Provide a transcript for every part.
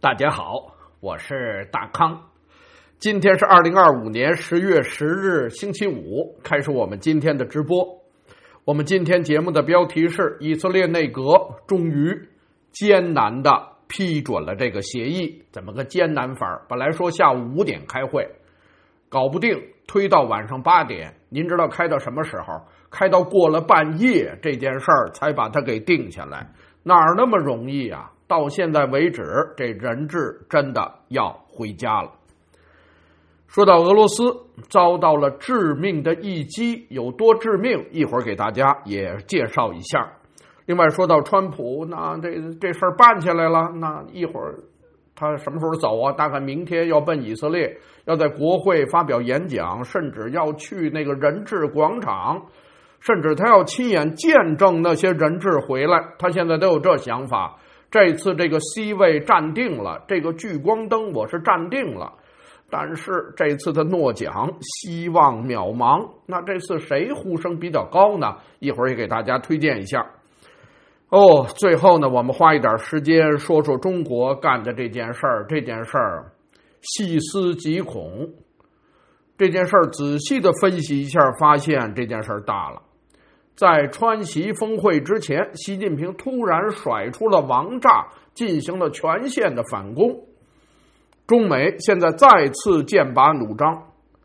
大家好，我是大康。今天是2025年10月10日星期五，开始我们今天的直播。我们今天节目的标题是以色列内阁终于艰难的批准了这个协议。怎么个艰难法？本来说下午5点开会，搞不定，推到晚上8点。您知道开到什么时候？开到过了半夜，这件事儿才把它给定下来。哪儿那么容易啊？到现在为止，这人质真的要回家了。说到俄罗斯遭到了致命的一击，有多致命，一会儿给大家也介绍一下。另外说到川普，那这事儿办起来了，那一会儿他什么时候走啊？大概明天要奔以色列，要在国会发表演讲，甚至要去那个人质广场，甚至他要亲眼见证那些人质回来，他现在都有这想法。这次这个 C 位站定了，这个聚光灯我是站定了，但是这次的诺奖希望渺茫。那这次谁呼声比较高呢？一会儿也给大家推荐一下。最后呢，我们花一点时间说说中国干的这件事儿。这件事儿细思极恐，这件事儿仔细的分析一下，发现这件事儿大了。在川习峰会之前，习近平突然甩出了王炸，进行了全线的反攻。中美现在再次剑拔弩张，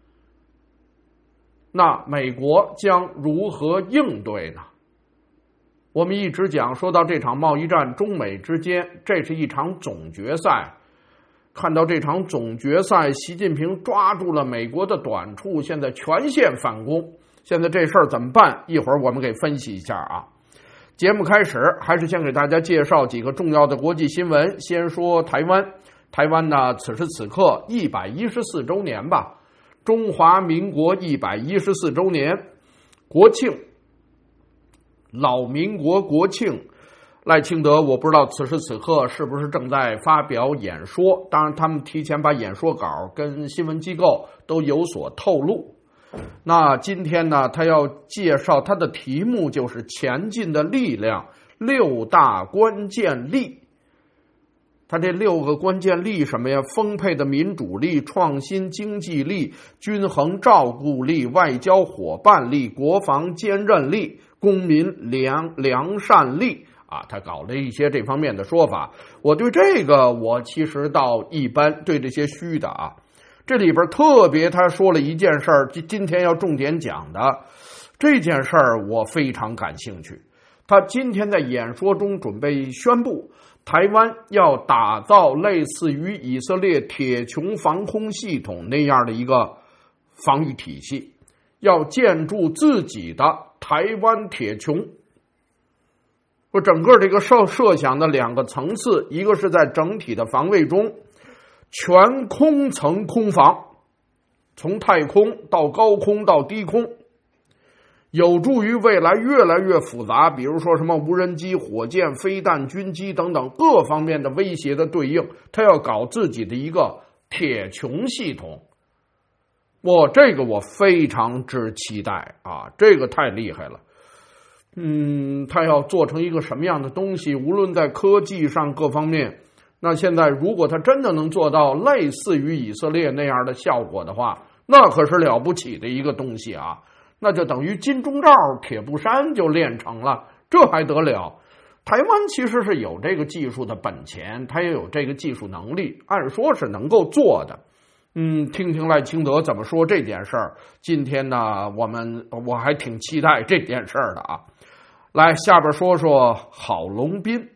那美国将如何应对呢？我们一直说到这场贸易战，中美之间，这是一场总决赛。看到这场总决赛，习近平抓住了美国的短处，现在全线反攻。现在这事儿怎么办？一会儿我们给分析一下啊。节目开始，还是先给大家介绍几个重要的国际新闻。先说台湾，台湾呢，此时此刻114周年吧，中华民国114周年，国庆，老民国国庆。赖清德我不知道此时此刻是不是正在发表演说，当然他们提前把演说稿跟新闻机构都有所透露。那今天呢，他要介绍他的题目就是前进的力量，6大关键力。他这6个关键力什么呀？丰沛的民主力、创新经济力、均衡照顾力、外交伙伴力、国防坚韧力、公民良善力啊，他搞了一些这方面的说法。我对这个我其实倒一般，对这些虚的啊。这里边特别他说了一件事儿，今天要重点讲的这件事儿我非常感兴趣。他今天在演说中准备宣布，台湾要打造类似于以色列铁穹防空系统那样的一个防御体系，要建筑自己的台湾铁穹。说整个这个设想的2个层次，一个是在整体的防卫中全空层空防，从太空到高空到低空，有助于未来越来越复杂，比如说什么无人机、火箭、飞弹、军机等等各方面的威胁的对应，他要搞自己的一个铁穹系统。这个我非常之期待啊，这个太厉害了。他要做成一个什么样的东西，无论在科技上各方面，那现在如果他真的能做到类似于以色列那样的效果的话，那可是了不起的一个东西啊，那就等于金钟罩铁布衫就练成了，这还得了。台湾其实是有这个技术的本钱，他也有这个技术能力，按说是能够做的。听听赖清德怎么说这件事儿。今天呢，我还挺期待这件事儿的啊。来，下边说说郝龙斌。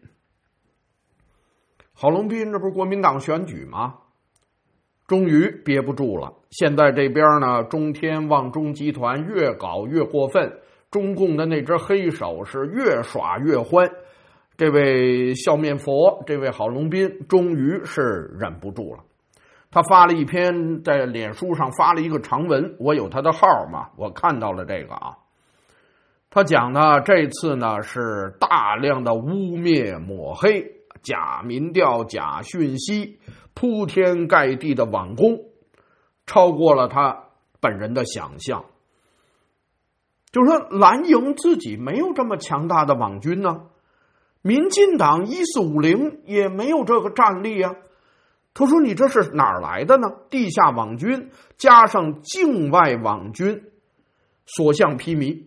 郝龙斌这不是国民党选举吗？终于憋不住了。现在这边呢，中天旺中集团越搞越过分，中共的那只黑手是越耍越欢。这位笑面佛，这位郝龙斌终于是忍不住了。他发了一篇，在脸书上发了一个长文，我有他的号嘛，我看到了这个啊。他讲呢，这次呢是大量的污蔑抹黑，假民调、假讯息，铺天盖地的网攻，超过了他本人的想象。就是说蓝营自己没有这么强大的网军呢，民进党1450也没有这个战力啊。 他说你这是哪儿来的呢？地下网军加上境外网军，所向披靡。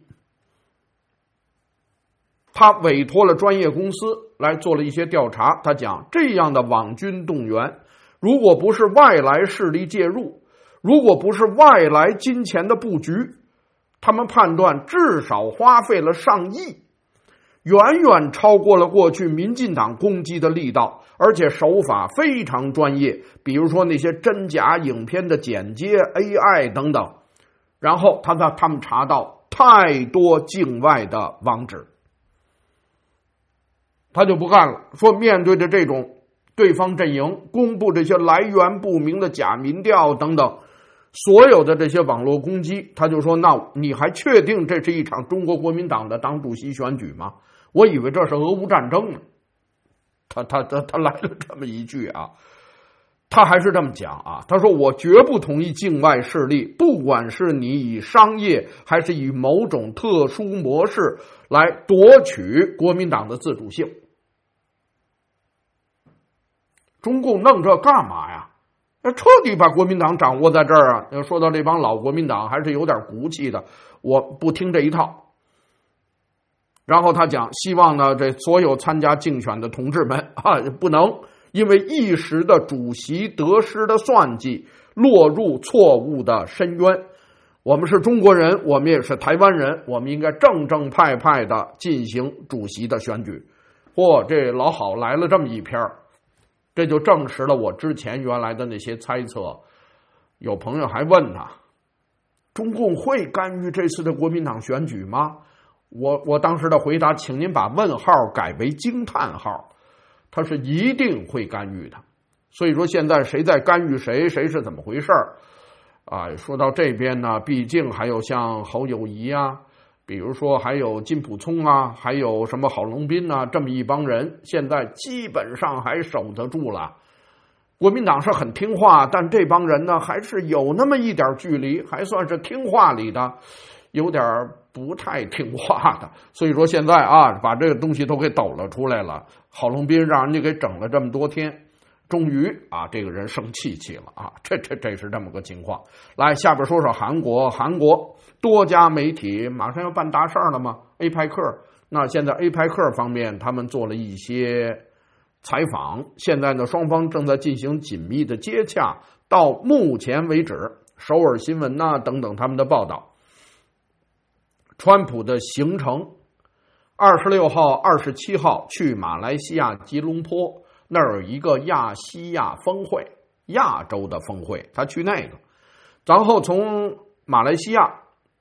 他委托了专业公司来做了一些调查，他讲这样的网军动员，如果不是外来势力介入，如果不是外来金钱的布局，他们判断至少花费了上亿，远远超过了过去民进党攻击的力道，而且手法非常专业，比如说那些真假影片的剪接 AI 等等。然后他们查到太多境外的网址，他就不干了，说面对着这种对方阵营公布这些来源不明的假民调等等所有的这些网络攻击，他就说那你还确定这是一场中国国民党的党主席选举吗？我以为这是俄乌战争呢。他来了这么一句啊，他还是这么讲啊，他说我绝不同意境外势力，不管是你以商业还是以某种特殊模式来夺取国民党的自主性。中共弄这干嘛呀？彻底把国民党掌握在这儿啊！说到这帮老国民党还是有点骨气的，我不听这一套。然后他讲，希望呢这所有参加竞选的同志们啊，不能因为一时的主席得失的算计，落入错误的深渊。我们是中国人，我们也是台湾人，我们应该正正派派的进行主席的选举。嚯，这老郝来了这么一篇，这就证实了我之前原来的那些猜测。有朋友还问他，中共会干预这次的国民党选举吗？我当时的回答，请您把问号改为惊叹号，他是一定会干预的。所以说现在谁在干预谁，谁是怎么回事啊？说到这边呢，毕竟还有像侯友宜啊，比如说还有金溥聪啊，还有什么郝龙斌啊，这么一帮人现在基本上还守得住了。国民党是很听话，但这帮人呢还是有那么一点距离，还算是听话里的有点不太听话的。所以说现在啊，把这个东西都给抖了出来了。郝龙斌让人家给整了这么多天，终于啊，这个人生气了啊，这是这么个情况。来，下边说说韩国。韩国多家媒体马上要办大事了吗 ？APEC。那现在 APEC 方面他们做了一些采访，现在呢双方正在进行紧密的接洽。到目前为止，首尔新闻呐等等他们的报道，川普的行程26号、27号去马来西亚吉隆坡，那儿有一个亚细亚峰会，亚洲的峰会，他去那个，然后从马来西亚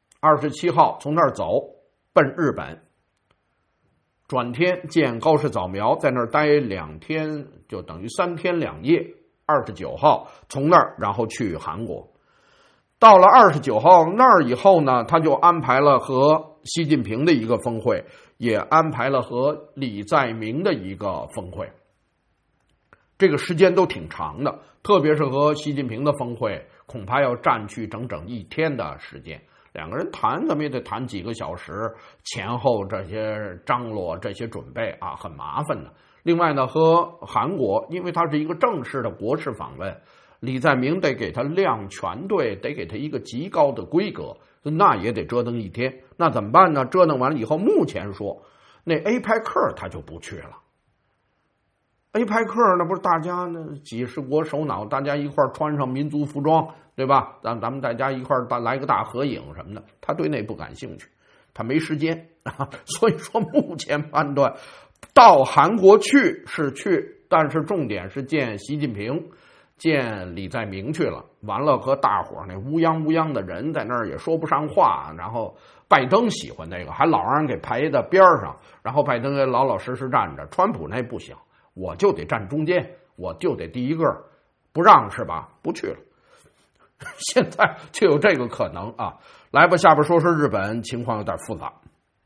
27号从那儿走奔日本，转天见高市早苗，在那儿待2天，就等于3天2夜。29号从那儿然后去韩国，到了29号那儿以后呢，他就安排了和习近平的一个峰会，也安排了和李在明的一个峰会。这个时间都挺长的，特别是和习近平的峰会，恐怕要占据整整1天的时间。两个人谈怎么也得谈几个小时，前后这些张罗这些准备啊，很麻烦的。另外呢，和韩国，因为他是一个正式的国事访问，李在明得给他亮全队，得给他一个极高的规格，那也得折腾1天。那怎么办呢？折腾完了以后，目前说那 APEC 他就不去了。APEC 那不是大家呢几十国首脑，大家一块穿上民族服装，对吧？咱们大家一块来个大合影什么的，他对那不感兴趣，他没时间啊。所以说目前判断，到韩国去是去，但是重点是见习近平、见李在明去了。完了和大伙那乌泱的人在那儿也说不上话，然后拜登喜欢那个，还老让人给排在边上，然后拜登也老实站着，川普那不行。我就得站中间，我就得第一个，不让是吧？不去了。现在就有这个可能啊！来吧，下边说说日本，情况有点复杂，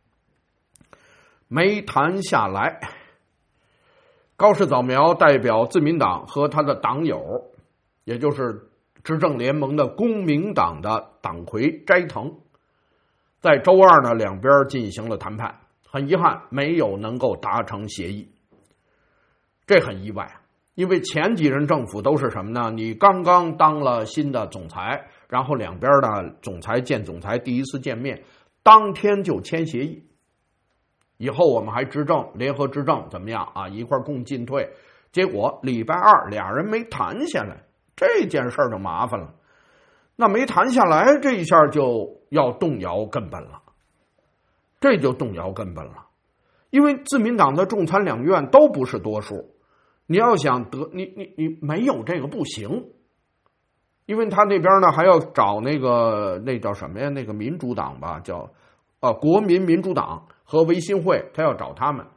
没谈下来。高市早苗代表自民党和他的党友，也就是执政联盟的公明党的党魁斋藤，在周二呢两边进行了谈判，很遗憾没有能够达成协议。这很意外， 因为前几任政府都是什么呢？你刚刚当了新的总裁，然后两边的总裁见总裁第一次见面，当天就签协议，以后我们还执政，联合执政怎么样啊？一块共进退。结果礼拜二俩人没谈下来，这件事就麻烦了。那没谈下来，这一下就要动摇根本了，这就动摇根本了。因为自民党的众参两院都不是多数，你要想得你没有这个不行。因为他那边呢还要找那叫什么呀？那个民主党吧，叫国民民主党和维新会，他要找他们。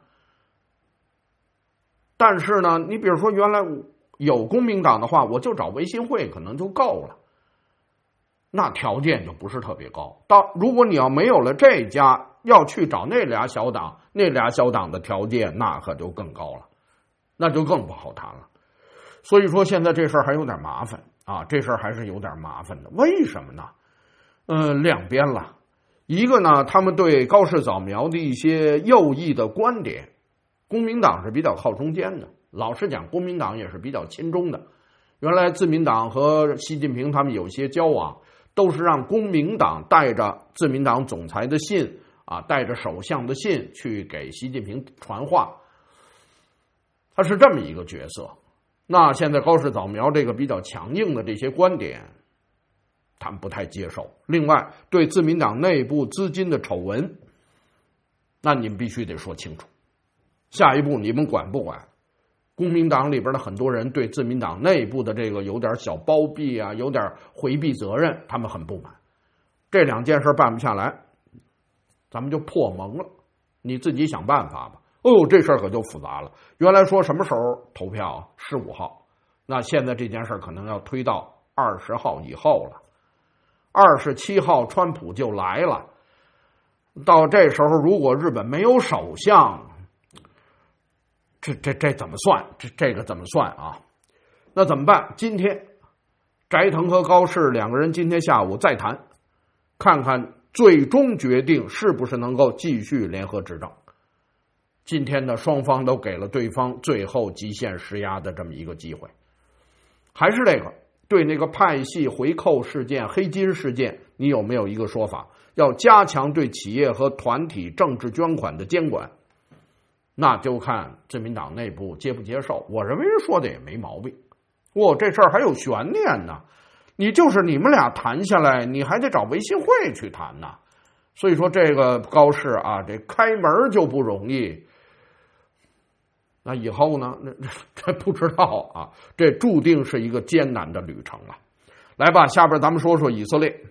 但是呢，你比如说原来有公民党的话，我就找维新会可能就够了，那条件就不是特别高。如果你要没有了这家，要去找那俩小党，那俩小党的条件那可就更高了，那就更不好谈了。所以说现在这事儿还有点麻烦啊，这事儿还是有点麻烦的。为什么呢？两边了。一个呢，他们对高市早苗的一些右翼的观点，公民党是比较靠中间的，老实讲，公民党也是比较亲中的。原来自民党和习近平他们有些交往，都是让公民党带着自民党总裁的信啊，带着首相的信去给习近平传话，他是这么一个角色。那现在高市早苗这个比较强硬的这些观点，他们不太接受。另外，对自民党内部资金的丑闻，那你们必须得说清楚。下一步你们管不管？公民党里边的很多人对自民党内部的这个有点小包庇啊，有点回避责任，他们很不满。这两件事办不下来，咱们就破蒙了，你自己想办法吧。这事儿可就复杂了。原来说什么时候投票啊？15号，那现在这件事可能要推到20号以后了。27号川普就来了，到这时候如果日本没有首相，这怎么算？这个怎么算啊？那怎么办？今天斋藤和高市两个人今天下午再谈，看看最终决定是不是能够继续联合执政。今天呢，双方都给了对方最后极限施压的这么一个机会。还是这个，对那个派系回扣事件、黑金事件，你有没有一个说法？要加强对企业和团体政治捐款的监管，那就看自民党内部接不接受。我认为说的也没毛病。这事儿还有悬念呢，你们俩谈下来，你还得找维新会去谈呢。所以说这个高市啊，这开门就不容易。那以后呢？这不知道啊，这注定是一个艰难的旅程了。来吧，下边咱们说说以色列。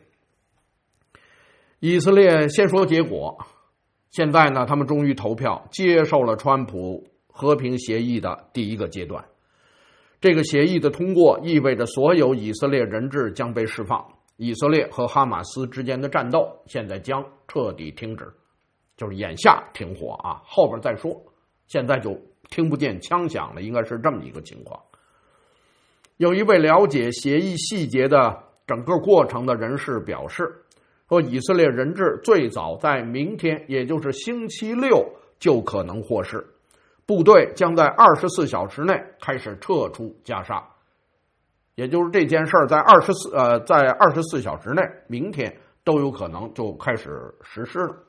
以色列先说结果，现在呢，他们终于投票接受了川普和平协议的第一个阶段。这个协议的通过意味着所有以色列人质将被释放，以色列和哈马斯之间的战斗现在将彻底停止，就是眼下停火啊，后边再说。现在就听不见枪响了，应该是这么一个情况。有一位了解协议细节的整个过程的人士表示，说以色列人质最早在明天，也就是星期6就可能获释，部队将在24小时内开始撤出加沙，也就是这件事在24小时内，明天都有可能就开始实施了。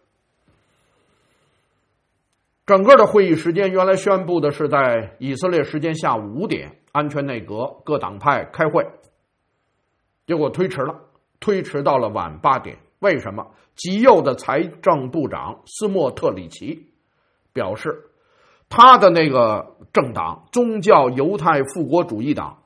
整个的会议时间原来宣布的是在以色列时间下午5点，安全内阁各党派开会，结果推迟到了晚8点。为什么？极右的财政部长斯莫特里奇表示，他的那个政党宗教犹太复国主义党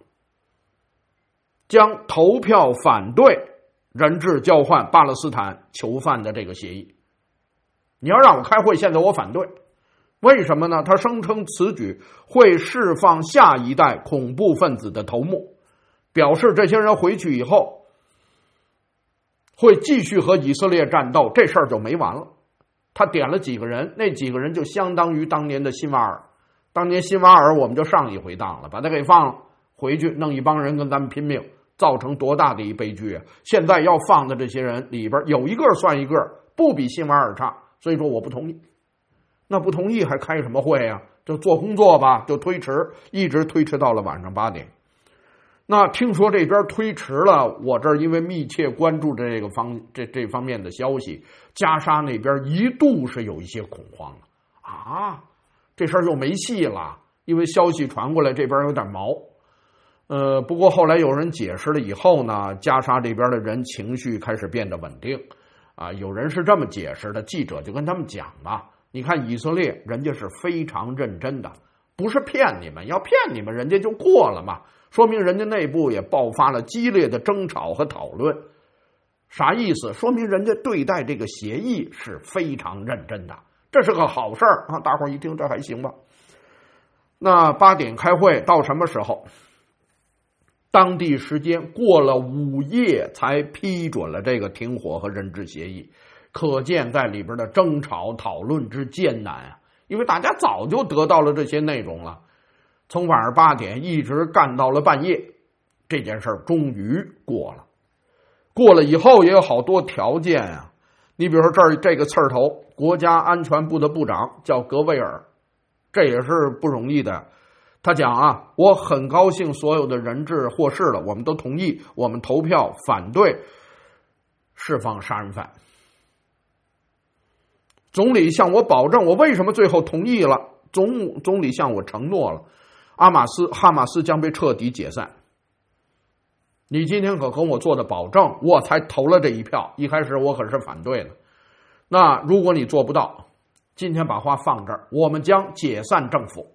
将投票反对人质交换巴勒斯坦囚犯的这个协议。你要让我开会，现在我反对。为什么呢？他声称此举会释放下一代恐怖分子的头目，表示这些人回去以后会继续和以色列战斗，这事儿就没完了。他点了几个人，那几个人就相当于当年的辛瓦尔。当年辛瓦尔我们就上一回当了，把他给放了，回去弄一帮人跟咱们拼命，造成多大的一悲剧啊！现在要放的这些人里边有一个算一个，不比辛瓦尔差，所以说我不同意。那不同意还开什么会啊？ 就做工作吧，就推迟，一直推迟到了晚上8点。那听说这边推迟了，我这儿因为密切关注这个这方面的消息，加沙那边一度是有一些恐慌了啊，这事儿又没戏了，因为消息传过来，这边有点毛。不过后来有人解释了以后呢，加沙这边的人情绪开始变得稳定啊。有人是这么解释的，记者就跟他们讲吧，你看以色列人家是非常认真的，不是骗你们，要骗你们人家就过了嘛，说明人家内部也爆发了激烈的争吵和讨论。啥意思？说明人家对待这个协议是非常认真的，这是个好事儿啊！大伙儿一听这还行吧。那8点开会到什么时候？当地时间过了午夜才批准了这个停火和人质协议，可见在里边的争吵讨论之艰难啊！因为大家早就得到了这些内容了，从晚上8点一直干到了半夜，这件事儿终于过了。过了以后也有好多条件啊，你比如说这个刺儿头，国家安全部的部长叫格维尔，这也是不容易的。他讲啊，我很高兴所有的人质获释了，我们都同意，我们投票反对释放杀人犯。总理向我保证，我为什么最后同意了？总理向我承诺了，哈马斯将被彻底解散。你今天可跟我做的保证，我才投了这一票。一开始我可是反对的。那如果你做不到，今天把话放这儿，我们将解散政府。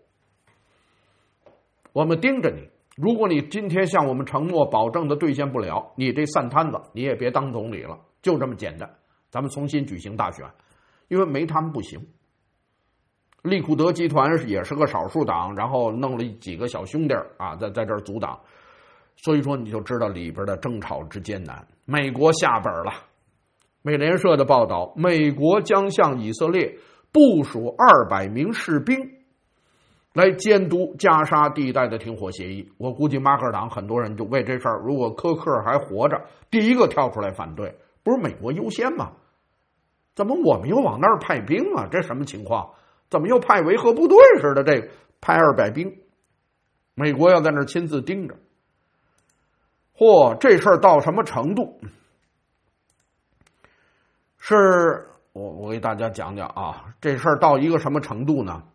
我们盯着你，如果你今天向我们承诺保证的兑现不了，你这散摊子你也别当总理了，就这么简单。咱们重新举行大选，因为没他们不行。利库德集团也是个少数党，然后弄了几个小兄弟啊，在这儿阻挡，所以说你就知道里边的争吵之艰难。美国下本了，美联社的报道，美国将向以色列部署200名士兵来监督加沙地带的停火协议。我估计马克党很多人就为这事儿，如果科克还活着，第一个跳出来反对，不是美国优先吗？怎么我们又往那儿派兵啊？这什么情况？怎么又派维和部队似的？这个派200兵，美国要在那儿亲自盯着。嚯，这事儿到什么程度？是我给大家讲讲啊，这事儿到一个什么程度呢？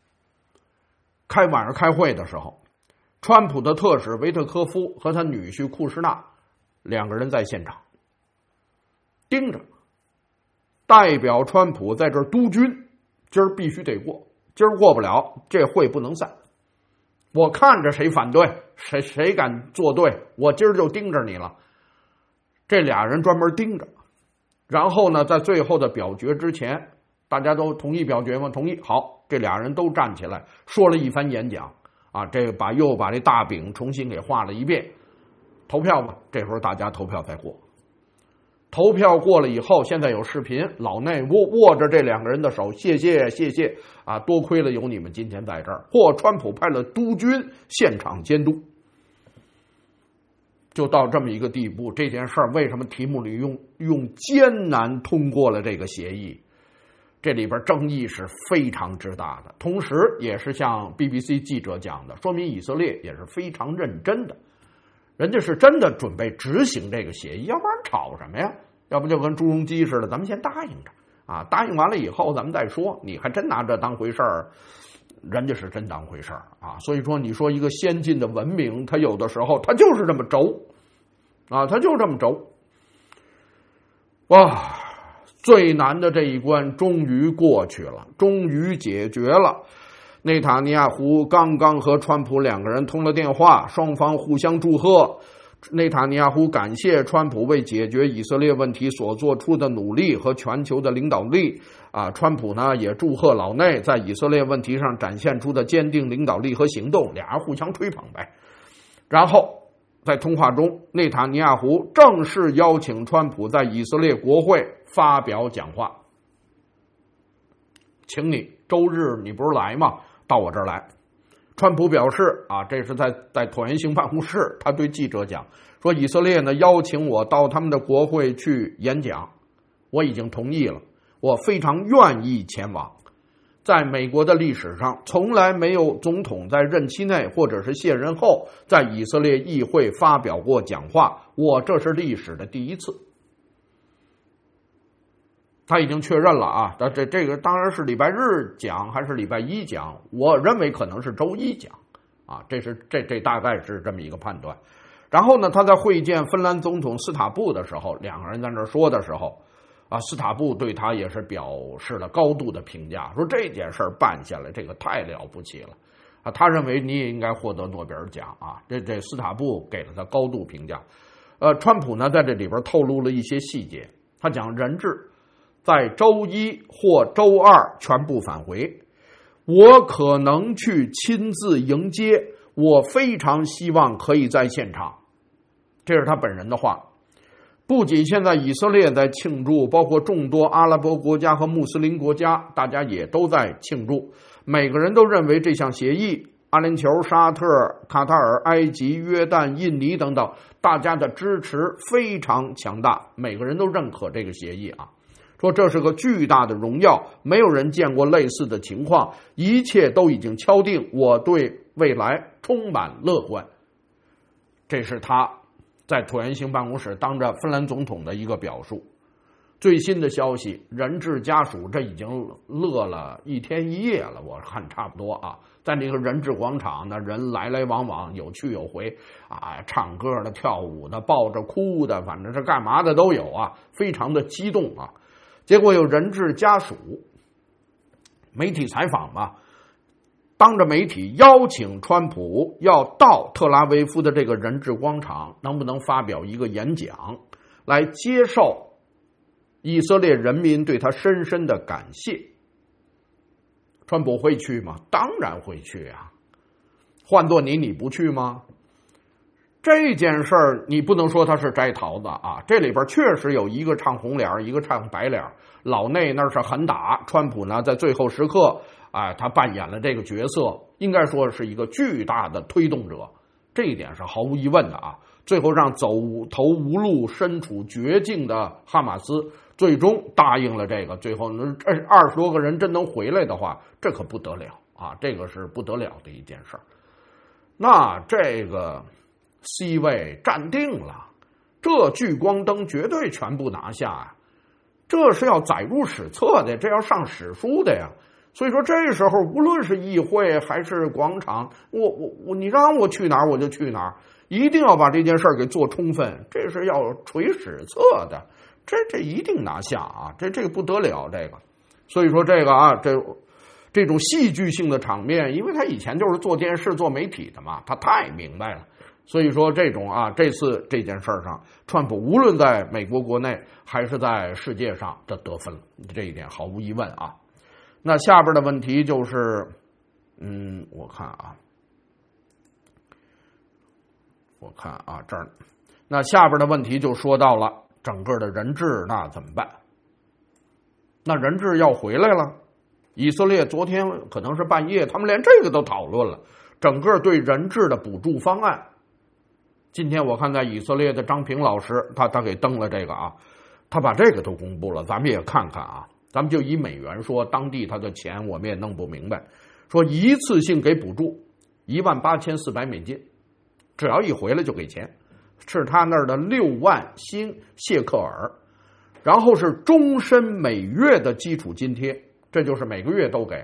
晚上开会的时候，川普的特使维特科夫和他女婿库什纳2个人在现场盯着，代表川普在这儿督军，今儿必须得过，今儿过不了，这会不能散。我看着谁反对，谁敢作对，我今儿就盯着你了。这俩人专门盯着，然后呢，在最后的表决之前，大家都同意表决吗？同意。好，这俩人都站起来说了一番演讲啊，又把这大饼重新给画了一遍。投票吧，这时候大家投票再过。投票过了以后，现在有视频，老内握着这2个人的手，谢谢啊，多亏了有你们今天在这儿。川普派了督军现场监督，就到这么一个地步。这件事儿为什么题目里用艰难通过了这个协议？这里边争议是非常之大的，同时也是像 BBC 记者讲的，说明以色列也是非常认真的。人家是真的准备执行这个协议，要不然吵什么呀？要不就跟朱镕基似的，咱们先答应着啊，答应完了以后咱们再说。你还真拿这当回事儿，人家是真当回事儿啊。所以说，你说一个先进的文明，它有的时候它就是这么轴啊，它就这么轴。哇，最难的这一关终于过去了，终于解决了。内塔尼亚胡刚刚和川普2个人通了电话，双方互相祝贺。内塔尼亚胡感谢川普为解决以色列问题所做出的努力和全球的领导力啊，川普呢也祝贺老内在以色列问题上展现出的坚定领导力和行动，俩人互相吹捧呗。然后在通话中，内塔尼亚胡正式邀请川普在以色列国会发表讲话，请你周日你不是来吗？到我这儿来。川普表示啊，这是在椭圆形办公室，他对记者讲说，以色列呢邀请我到他们的国会去演讲，我已经同意了，我非常愿意前往。 在美国的历史上，从来没有总统在任期内或者是卸任后，在以色列议会发表过讲话。这是历史的第一次。他已经确认了啊，这个当然是礼拜日讲还是礼拜一讲，我认为可能是周一讲啊，这大概是这么一个判断。然后呢，他在会见芬兰总统斯塔布的时候，两个人在那说的时候啊，斯塔布对他也是表示了高度的评价，说这件事办下来这个太了不起了啊，他认为你也应该获得诺贝尔奖啊，这斯塔布给了他高度评价。川普呢在这里边透露了一些细节，他讲人质在周一或周二全部返回，我可能去亲自迎接，我非常希望可以在现场。这是他本人的话。不仅现在以色列在庆祝，包括众多阿拉伯国家和穆斯林国家，大家也都在庆祝。每个人都认为这项协议，阿联酋、沙特、卡塔尔、埃及、约旦、印尼等等，大家的支持非常强大，每个人都认可这个协议啊。说这是个巨大的荣耀，没有人见过类似的情况，一切都已经敲定，我对未来充满乐观。这是他在椭圆形办公室当着芬兰总统的一个表述。最新的消息，人质家属这已经乐了一天一夜了，我看差不多啊。在那个人质广场呢，人来来往往，有去有回啊，唱歌的、跳舞的、抱着哭的，反正是干嘛的都有啊，非常的激动啊。结果有人质家属媒体采访嘛，当着媒体邀请川普要到特拉维夫的这个人质广场，能不能发表一个演讲，来接受以色列人民对他深深的感谢。川普会去吗？当然会去啊，换做你不去吗？这件事儿你不能说他是摘桃子啊，这里边确实有一个唱红脸，一个唱白脸。老内那是狠打，川普呢在最后时刻他扮演了这个角色，应该说是一个巨大的推动者，这一点是毫无疑问的啊。最后让走投无路、身处绝境的哈马斯最终答应了这个，最后20多个人真能回来的话，这可不得了啊，这个是不得了的一件事儿。那这个C 位站定了，这聚光灯绝对全部拿下啊，这是要载入史册的，这要上史书的呀。所以说这时候无论是议会还是广场，你让我去哪儿我就去哪儿，一定要把这件事给做充分，这是要垂史册的，这一定拿下啊，这个不得了这个。所以说这个啊，这种戏剧性的场面，因为他以前就是做电视做媒体的嘛，他太明白了。所以说这种这次这件事上，川普无论在美国国内还是在世界上这得分了，这一点毫无疑问啊。那下边的问题就是，我看这儿，那下边的问题就说到了整个的人质，那怎么办？那人质要回来了，以色列昨天可能是半夜，他们连这个都讨论了，整个对人质的补助方案。今天我看在以色列的张平老师，他给登了这个啊，他把这个都公布了，咱们也看看啊。咱们就以美元说，当地他的钱我们也弄不明白。说一次性给补助18400美金，只要一回来就给钱，是他那儿的6万新谢克尔，然后是终身每月的基础津贴，这就是每个月都给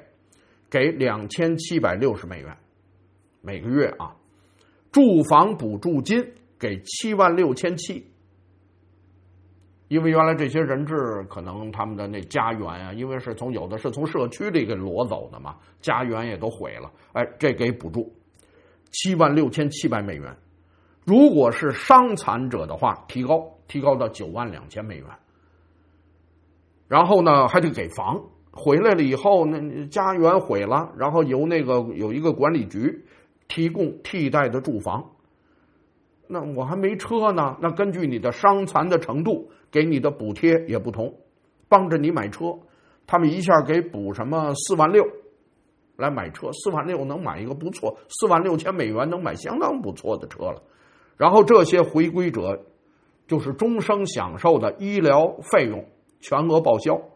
2760美元每个月啊。住房补助金给76700，因为原来这些人质可能他们的那家园啊，因为有的是从社区里给挪走的嘛，家园也都毁了，这给补助76700美元。如果是伤残者的话，提高到92000美元。然后呢，还得给房，回来了以后那家园毁了，然后有一个管理局提供替代的住房。那我还没车呢，那根据你的伤残的程度给你的补贴也不同，帮着你买车，他们一下给补什么46000来买车，46000能买一个不错，46000美元能买相当不错的车了。然后这些回归者就是终生享受的医疗费用全额报销，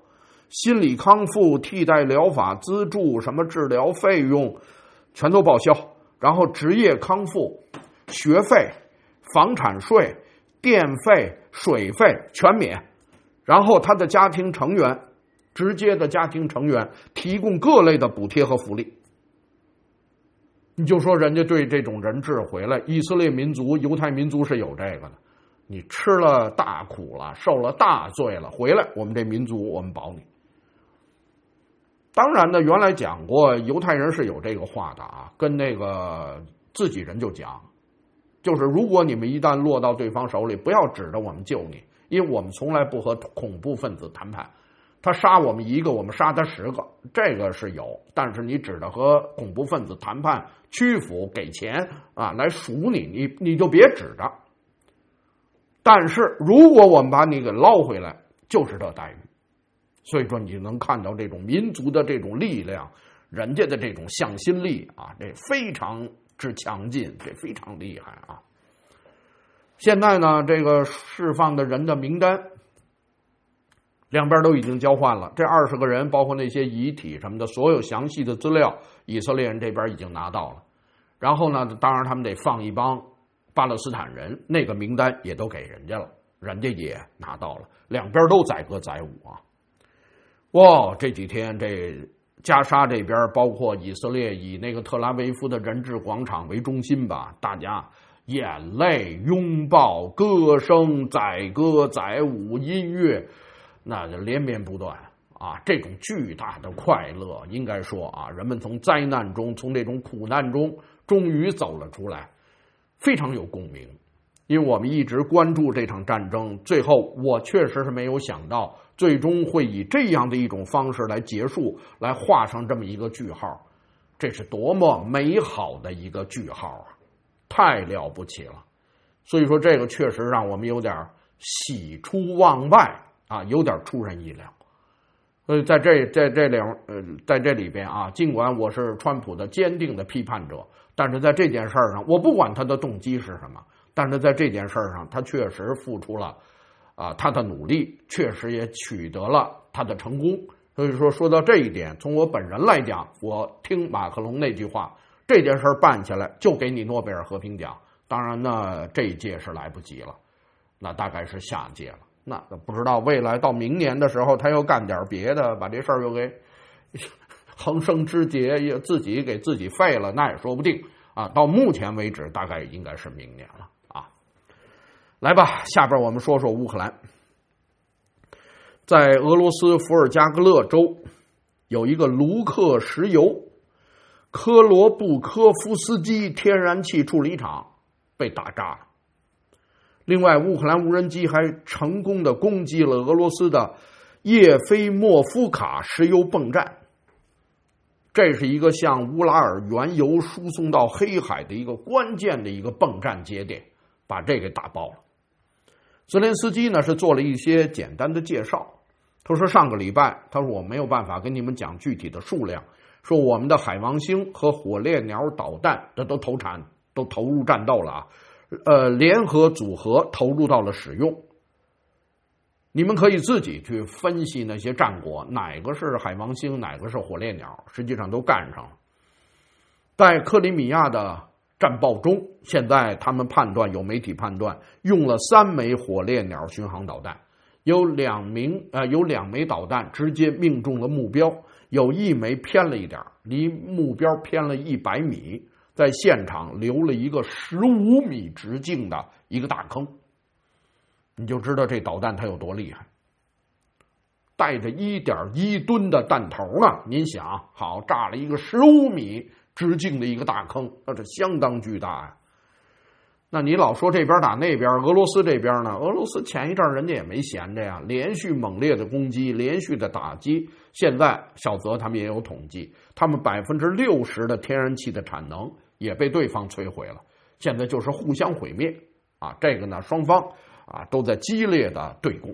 心理康复、替代疗法资助、什么治疗费用全都报销，然后职业康复、学费、房产税、电费、水费全免，然后他的家庭成员，直接的家庭成员提供各类的补贴和福利。你就说人家对这种人质回来，以色列民族、犹太民族是有这个的，你吃了大苦了，受了大罪了，回来我们这民族我们保你。当然呢，原来讲过犹太人是有这个话的啊，跟那个自己人就讲，就是如果你们一旦落到对方手里，不要指着我们救你，因为我们从来不和恐怖分子谈判，他杀我们一个，我们杀他10个，这个是有，但是你指着和恐怖分子谈判、屈服、给钱啊来赎你，你就别指着。但是如果我们把你给捞回来，就是这待遇。所以说你能看到这种民族的这种力量，人家的这种向心力啊，这非常之强劲，这非常厉害啊。现在呢，这个释放的人的名单两边都已经交换了，这20个人包括那些遗体什么的，所有详细的资料以色列人这边已经拿到了。然后呢，当然他们得放一帮巴勒斯坦人，那个名单也都给人家了，人家也拿到了，两边都载歌载舞啊。哇，这几天这加沙这边，包括以色列以那个特拉维夫的人质广场为中心吧，大家眼泪、拥抱、歌声、载歌载舞、音乐，那就连绵不断啊！这种巨大的快乐，应该说啊，人们从灾难中，从这种苦难中，终于走了出来，非常有共鸣。因为我们一直关注这场战争，最后我确实是没有想到，最终会以这样的一种方式来结束，来画上这么一个句号，这是多么美好的一个句号啊！太了不起了。所以说这个确实让我们有点喜出望外啊，有点出人意料。所以在这里边啊，尽管我是川普的坚定的批判者，但是在这件事上，我不管他的动机是什么，但是在这件事上，他确实付出了他的努力，确实也取得了他的成功。所以说到这一点，从我本人来讲，我听马克龙那句话，这件事办下来就给你诺贝尔和平奖。当然呢，这一届是来不及了，那大概是下届了。那不知道未来到明年的时候，他又干点别的，把这事儿又给横生枝节，也自己给自己废了，那也说不定啊。到目前为止，大概应该是明年了啊。来吧，下边我们说说乌克兰。在俄罗斯伏尔加格勒州有一个卢克石油科罗布科夫斯基天然气处理厂被打炸了。另外，乌克兰无人机还成功的攻击了俄罗斯的叶菲莫夫卡石油泵站，这是一个向乌拉尔原油输送到黑海的一个关键的一个泵站节点，把这给打爆了。泽连斯基呢是做了一些简单的介绍，他说上个礼拜，他说我没有办法跟你们讲具体的数量，说我们的海王星和火烈鸟导弹这都投入战斗了啊。联合组合投入到了使用，你们可以自己去分析那些战果，哪个是海王星，哪个是火烈鸟，实际上都干上了。在克里米亚的战报中，现在他们判断，有媒体判断用了3枚火烈鸟巡航导弹，有两枚导弹直接命中了目标，有1枚偏了一点，离目标偏了100米。在现场留了一个15米直径的一个大坑，你就知道这导弹它有多厉害，带着1.1吨的弹头呢。您想，好，炸了一个15米直径的一个大坑，那这相当巨大呀。那你老说这边打那边，俄罗斯这边呢？俄罗斯前一阵人家也没闲着呀，连续猛烈的攻击，连续的打击。现在小泽他们也有统计，他们60%的天然气的产能也被对方摧毁了。现在就是互相毁灭啊！这个呢，双方啊都在激烈的对攻。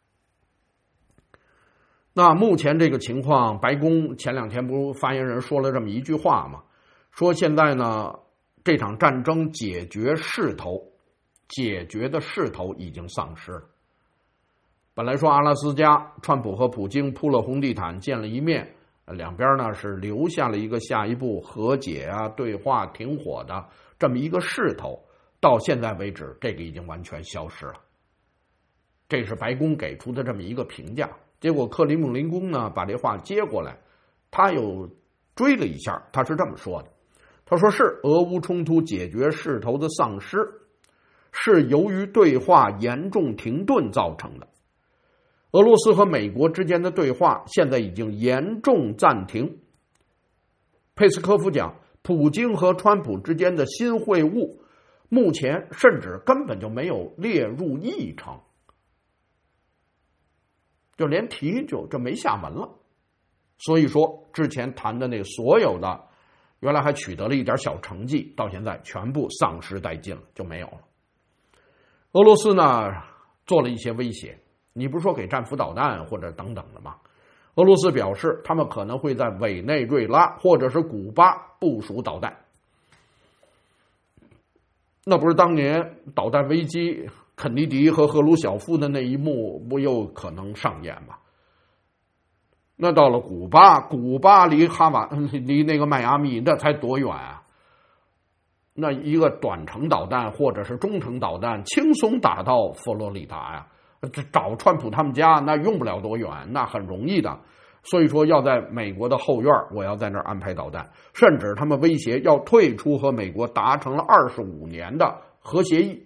那目前这个情况，白宫前2天不发言人说了这么一句话吗？说现在呢，这场战争解决的势头已经丧失了。 本来说阿拉斯加，川普和普京铺了红地毯见了一面，两边呢是留下了一个下一步和解啊、对话、停火的这么一个势头。到现在为止，这个已经完全消失了。这是白宫给出的这么一个评价。结果克里姆林宫呢把这话接过来，他又追了一下，他是这么说的：他说是俄乌冲突解决势头的丧失，是由于对话严重停顿造成的。俄罗斯和美国之间的对话现在已经严重暂停。佩斯科夫讲，普京和川普之间的新会晤目前甚至根本就没有列入议程，就连提就没下文了。所以说之前谈的那所有的原来还取得了一点小成绩，到现在全部丧失殆尽了，就没有了。俄罗斯呢做了一些威胁，你不是说给战斧导弹或者等等的吗？俄罗斯表示他们可能会在委内瑞拉或者是古巴部署导弹。那不是当年导弹危机肯尼迪和赫鲁晓夫的那一幕不又可能上演吗？那到了古巴，古巴离那个迈阿密那才多远啊？那一个短程导弹或者是中程导弹轻松打到佛罗里达呀，找川普他们家那用不了多远，那很容易的。所以说要在美国的后院，我要在那儿安排导弹，甚至他们威胁要退出和美国达成了25年的核协议。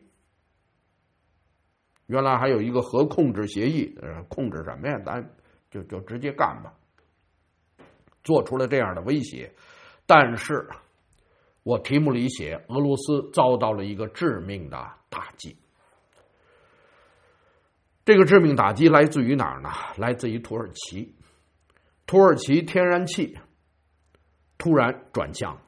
原来还有一个核控制协议，控制什么呀？咱就直接干吧，做出了这样的威胁。但是我题目里写，俄罗斯遭到了一个致命的打击。这个致命打击来自于哪儿呢？来自于土耳其。土耳其天然气突然转向，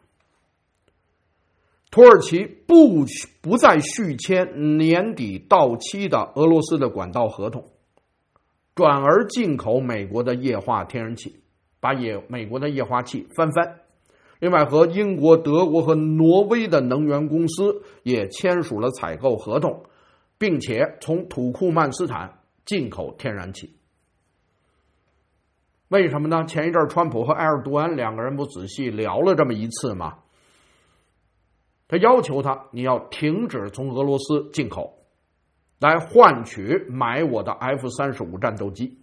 土耳其不再续签年底到期的俄罗斯的管道合同，转而进口美国的液化天然气，把美国的液化气翻。另外，和英国、德国和挪威的能源公司也签署了采购合同，并且从土库曼斯坦进口天然气。为什么呢？前一阵川普和埃尔多安两个人不仔细聊了这么一次吗？他要求你要停止从俄罗斯进口，来换取买我的 F-35战斗机。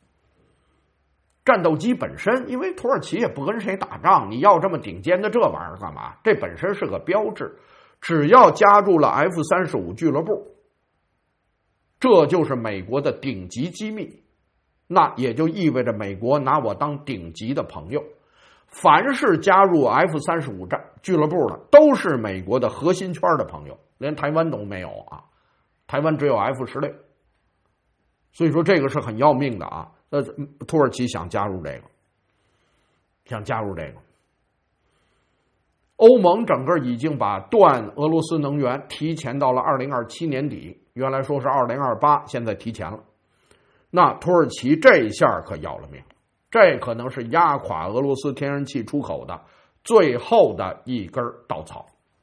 战斗机本身，因为土耳其也不跟谁打仗，你要这么顶尖的这玩意儿干嘛？这本身是个标志，只要加入了 F-35俱乐部，这就是美国的顶级机密。那也就意味着美国拿我当顶级的朋友，凡是加入 F-35俱乐部的，都是美国的核心圈的朋友，连台湾都没有啊，台湾只有 F-16，所以说这个是很要命的啊。土耳其想加入这个，欧盟整个已经把断俄罗斯能源提前到了2027年底，原来说是2028，现在提前了。那土耳其这一下可要了命，这可能是压垮俄罗斯天然气出口的最后的一根稻草。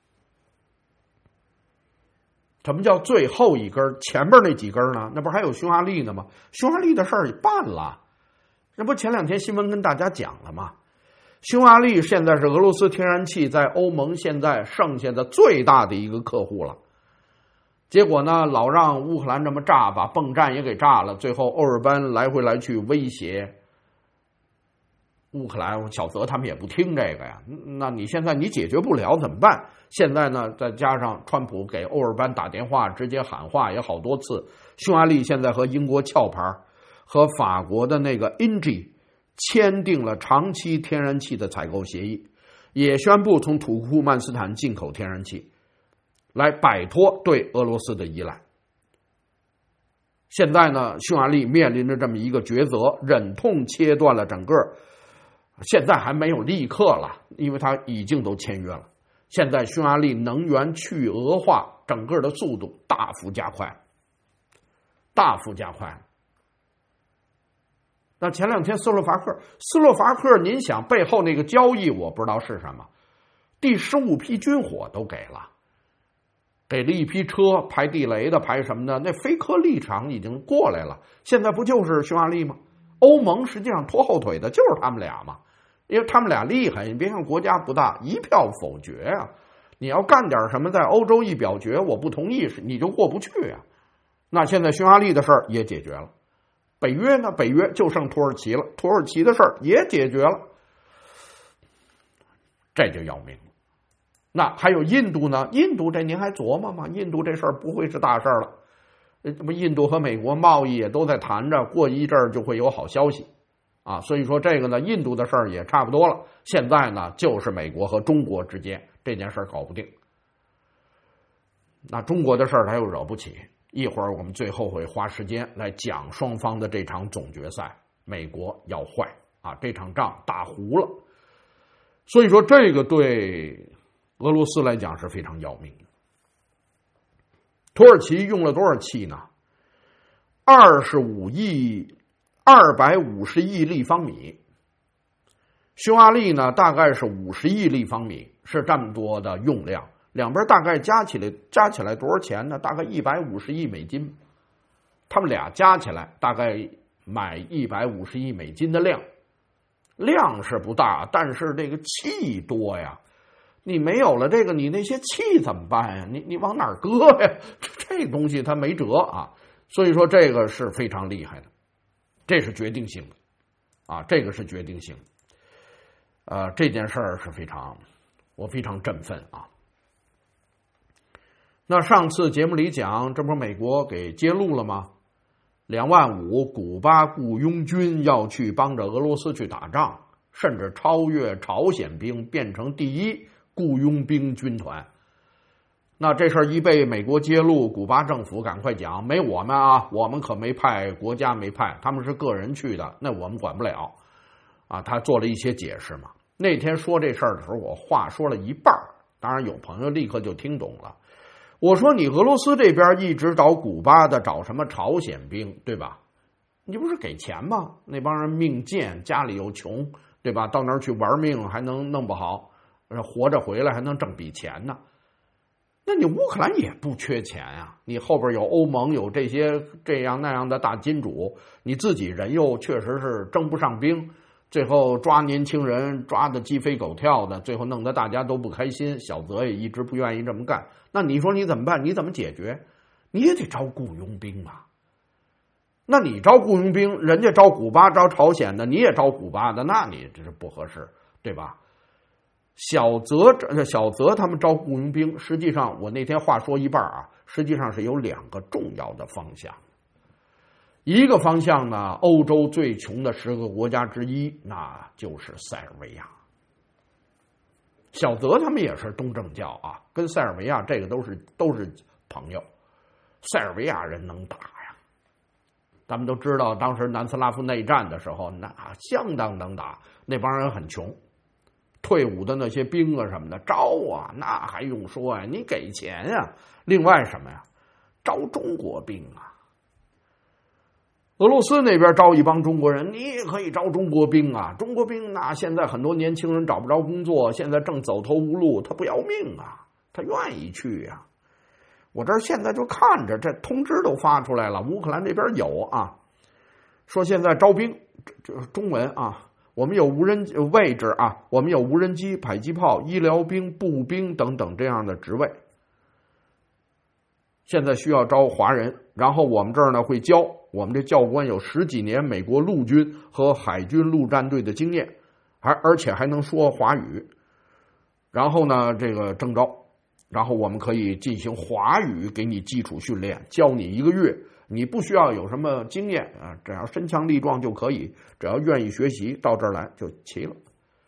什么叫最后一根？前面那几根呢？那不还有匈牙利呢吗？匈牙利的事儿也办了，这不前两天新闻跟大家讲了吗？匈牙利现在是俄罗斯天然气在欧盟现在剩下的最大的一个客户了。结果呢，老让乌克兰这么炸，把泵站也给炸了。最后欧尔班来回来去威胁乌克兰，小泽他们也不听这个呀。那你现在你解决不了怎么办？现在呢，再加上川普给欧尔班打电话，直接喊话也好多次。匈牙利现在和英国壳牌和法国的那个 ENGIE 签订了长期天然气的采购协议，也宣布从土库曼斯坦进口天然气，来摆脱对俄罗斯的依赖。现在呢，匈牙利面临着这么一个抉择，忍痛切断了整个，现在还没有立刻了，因为它已经都签约了。现在匈牙利能源去俄化整个的速度大幅加快。那前两天斯洛伐克，您想背后那个交易我不知道是什么，第15批军火都给了。 给了一批车排地雷的，排什么的，那非科立场已经过来了。现在不就是匈牙利吗？欧盟实际上拖后腿的就是他们俩嘛，因为他们俩厉害。你别看国家不大，一票否决啊！你要干点什么，在欧洲一表决，我不同意，你就过不去啊。那现在匈牙利的事儿也解决了，北约呢？北约就剩土耳其了，土耳其的事儿也解决了，这就要命了。那还有印度呢？印度这您还琢磨吗？印度这事儿不会是大事了。这不，印度和美国贸易也都在谈着，过一阵儿就会有好消息啊。所以说这个呢，印度的事儿也差不多了。现在呢，就是美国和中国之间这件事儿搞不定。那中国的事儿他又惹不起。一会儿我们最后会花时间来讲双方的这场总决赛，美国要坏啊，这场仗打糊了。所以说这个对俄罗斯来讲是非常要命的。土耳其用了多少气呢？250亿立方米。匈牙利呢，大概是50亿立方米，是这么多的用量。两边大概加起来多少钱呢？大概150亿美金。他们俩加起来大概买150亿美金的量，量是不大，但是这个气多呀。你没有了这个，你那些气怎么办呀？你往哪儿搁呀？这东西它没辙啊。所以说这个是非常厉害的，这是决定性的啊，这个是决定性的。这件事儿是我非常振奋啊。那上次节目里讲，这不是美国给揭露了吗？25000古巴雇佣军要去帮着俄罗斯去打仗，甚至超越朝鲜兵，变成第一雇佣兵军团。那这事儿一被美国揭露，古巴政府赶快讲，没我们啊，我们可没派，国家没派，他们是个人去的，那我们管不了啊。他做了一些解释嘛。那天说这事儿的时候，我话说了一半，当然有朋友立刻就听懂了。我说你俄罗斯这边一直找古巴的，找什么朝鲜兵，对吧？你不是给钱吗？那帮人命贱，家里又穷，对吧？到那儿去玩命还能弄不好，活着回来还能挣笔钱呢。那你乌克兰也不缺钱啊，你后边有欧盟，有这些这样那样的大金主，你自己人又确实是征不上兵，最后抓年轻人抓的鸡飞狗跳的，最后弄得大家都不开心，小泽也一直不愿意这么干。那你说你怎么办？你怎么解决？你也得招雇佣兵啊。那你招雇佣兵，人家招古巴招朝鲜的，你也招古巴的，那你这是不合适，对吧？小泽他们招雇佣兵，实际上我那天话说一半啊，实际上是有2个重要的方向。一个方向呢，欧洲最穷的10个国家之一，那就是塞尔维亚。小泽他们也是东正教啊，跟塞尔维亚这个都是朋友。塞尔维亚人能打呀，咱们都知道，当时南斯拉夫内战的时候，那相当能打，那帮人很穷，退伍的那些兵啊什么的招啊，那还用说呀？你给钱呀。另外什么呀？招中国兵啊。俄罗斯那边招一帮中国人，你也可以招中国兵啊。中国兵那现在很多年轻人找不着工作，现在正走投无路，他不要命啊，他愿意去呀。我这现在就看着这通知都发出来了，乌克兰这边有啊，说现在招兵，这中文啊，我们有无人位置啊，我们有无人机、迫击炮、医疗兵、步兵等等这样的职位。现在需要招华人，然后我们这儿呢会教，我们这教官有10几年美国陆军和海军陆战队的经验，而且还能说华语。然后呢，这个征招，然后我们可以进行华语给你基础训练，教你1个月，你不需要有什么经验啊，只要身强力壮就可以，只要愿意学习，到这儿来就齐了。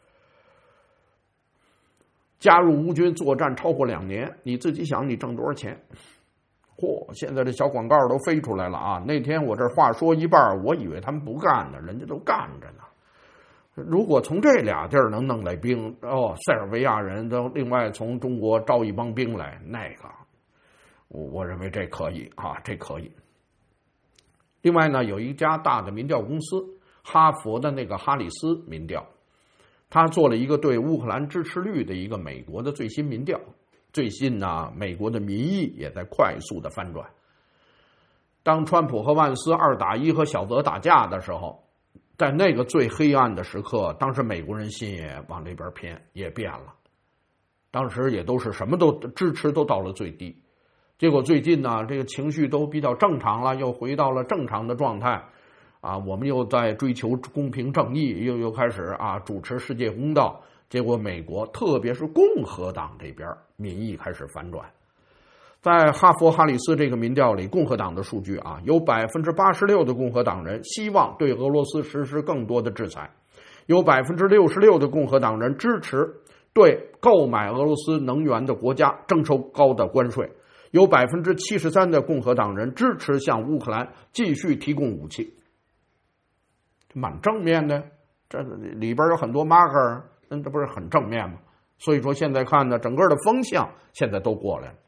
加入乌军作战超过2年，你自己想你挣多少钱？嚯，现在这小广告都飞出来了啊！那天我这话说一半，我以为他们不干呢，人家都干着呢。如果从这俩地儿能弄来兵，塞尔维亚人都另外从中国招一帮兵来，那个我认为这可以啊，这可以。另外呢，有一家大的民调公司，哈佛的那个哈里斯民调，他做了一个对乌克兰支持率的一个美国的最新民调， 最近呢，美国的民意也在快速的翻转。当川普和万斯2打1和小泽打架的时候，在那个最黑暗的时刻，当时美国人心也往这边偏，也变了。当时也都是什么都支持都到了最低。结果最近呢，这个情绪都比较正常了，又回到了正常的状态啊，我们又在追求公平正义，又开始啊主持世界公道。结果美国特别是共和党这边民意开始反转。在哈佛哈里斯这个民调里，共和党的数据啊，有 86% 的共和党人希望对俄罗斯实施更多的制裁，有 66% 的共和党人支持对购买俄罗斯能源的国家征收高的关税，有 73% 的共和党人支持向乌克兰继续提供武器。蛮正面的，这里边有很多 marker， 这不是很正面吗？所以说现在看呢，整个的风向现在都过来了。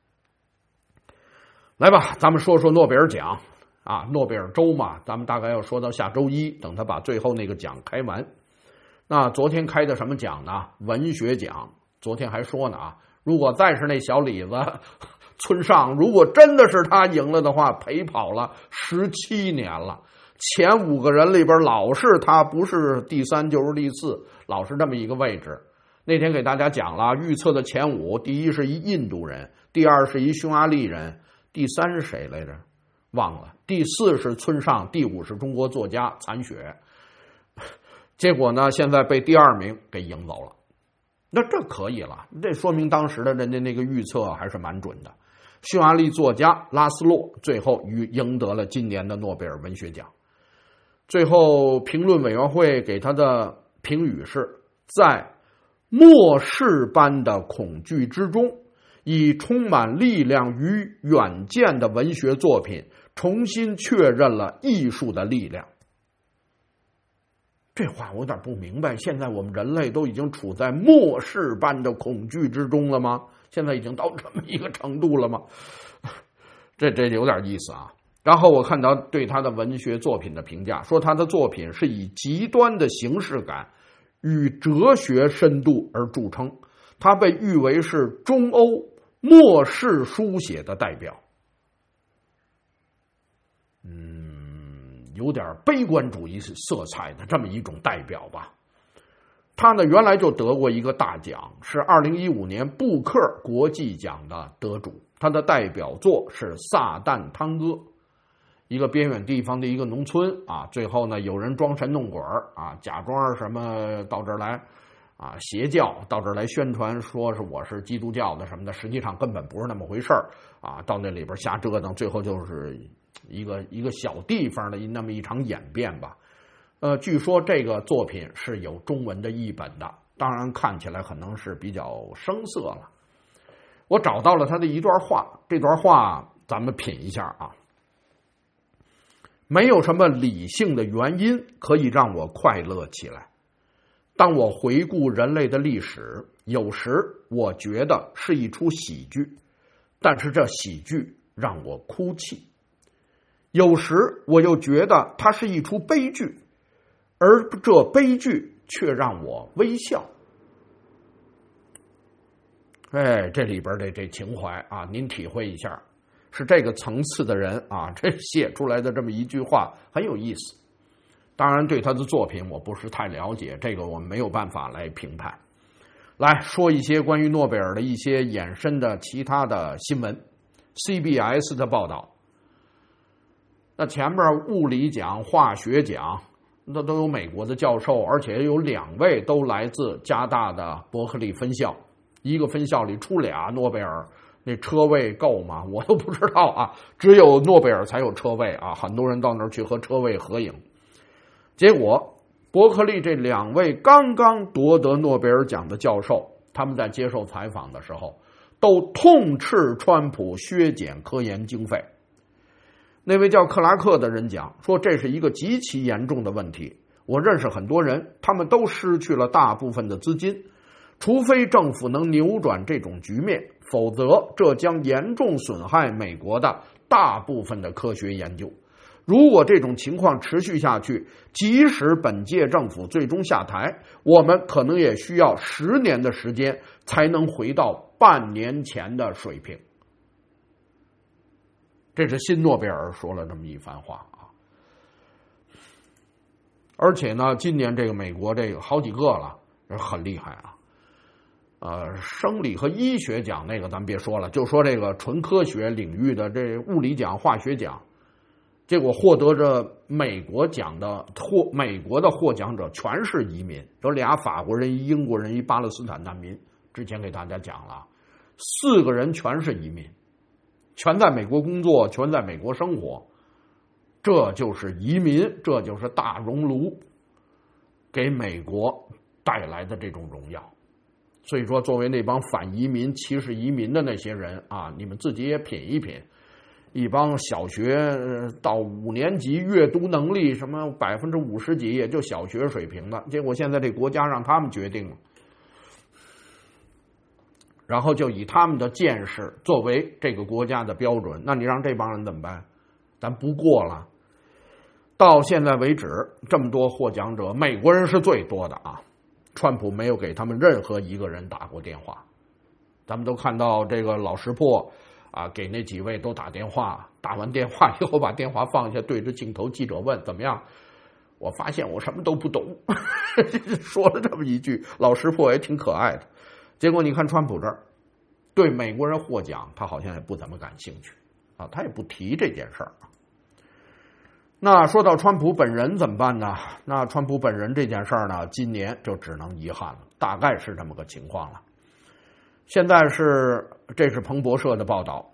来吧，咱们说说诺贝尔奖啊，诺贝尔周嘛，咱们大概要说到下周一，等他把最后那个奖开完。那昨天开的什么奖呢？文学奖。昨天还说呢啊，如果再是那小李子村上，如果真的是他赢了的话，陪跑了17年了，前5个人里边老是他，不是第3就是第4，老是这么一个位置。那天给大家讲了，预测的前5，第1是一印度人，第2是一匈牙利人，第3是谁来着？忘了。第4是村上，第5是中国作家残雪。结果呢，现在被第2名给赢走了。那这可以了，这说明当时的人家那个预测还是蛮准的。匈牙利作家拉斯洛最后赢得了今年的诺贝尔文学奖。最后评论委员会给他的评语是，在末世般的恐惧之中，以充满力量与远见的文学作品重新确认了艺术的力量。这话我有点不明白，现在我们人类都已经处在末世般的恐惧之中了吗？现在已经到这么一个程度了吗？这有点意思啊。然后我看到对他的文学作品的评价，说他的作品是以极端的形式感与哲学深度而著称，他被誉为是中欧末世书写的代表。有点悲观主义色彩的这么一种代表吧。他呢原来就得过一个大奖，是2015年布克国际奖的得主。他的代表作是《撒旦汤歌》，一个边远地方的一个农村啊，最后呢有人装神弄鬼啊，假装什么到这儿来啊，邪教到这儿来宣传说是我是基督教的什么的，实际上根本不是那么回事啊，到那里边瞎折腾，最后就是一个小地方的那么一场演变吧。据说这个作品是有中文的译本的，当然看起来可能是比较生涩了。我找到了他的一段话，这段话咱们品一下啊。没有什么理性的原因可以让我快乐起来。当我回顾人类的历史，有时我觉得是一出喜剧，但是这喜剧让我哭泣。有时我又觉得它是一出悲剧，而这悲剧却让我微笑。哎，这里边的这情怀啊，您体会一下，是这个层次的人啊，这写出来的这么一句话很有意思。当然对他的作品我不是太了解，这个我们没有办法来评判。来说一些关于诺贝尔的一些衍生的其他的新闻。 CBS 的报道，那前面物理奖、化学奖那都有美国的教授，而且有2位都来自加大的伯克利分校，一个分校里出俩诺贝尔，那车位够吗？我都不知道啊，只有诺贝尔才有车位啊，很多人到那儿去和车位合影。结果伯克利这2位刚刚夺得诺贝尔奖的教授，他们在接受采访的时候都痛斥川普削减科研经费。那位叫克拉克的人讲说，这是一个极其严重的问题，我认识很多人，他们都失去了大部分的资金，除非政府能扭转这种局面，否则这将严重损害美国的大部分的科学研究。如果这种情况持续下去，即使本届政府最终下台，我们可能也需要10年的时间才能回到半年前的水平。这是新诺贝尔说了这么一番话啊。而且呢，今年这个美国这个好几个了，很厉害啊。生理和医学奖那个咱别说了，就说这个纯科学领域的这物理奖、化学奖，结果获得着美国的获奖者全是移民，有俩法国人、一英国人、一巴勒斯坦难民。之前给大家讲了，4个人全是移民，全在美国工作，全在美国生活。这就是移民，这就是大熔炉给美国带来的这种荣耀。所以说，作为那帮反移民、歧视移民的那些人啊，你们自己也品一品，一帮小学到5年级阅读能力什么50%几，也就小学水平的，结果现在这国家让他们决定了，然后就以他们的见识作为这个国家的标准，那你让这帮人怎么办？咱不过了。到现在为止，这么多获奖者，美国人是最多的啊。川普没有给他们任何一个人打过电话，咱们都看到这个老识破啊，给那几位都打电话，打完电话以后把电话放下，对着镜头记者问怎么样？我发现我什么都不懂，说了这么一句，老识破也挺可爱的。结果你看川普这儿，对美国人获奖，他好像也不怎么感兴趣啊，他也不提这件事儿。那说到川普本人怎么办呢？那川普本人这件事儿呢，今年就只能遗憾了，大概是这么个情况了。现在这是彭博社的报道，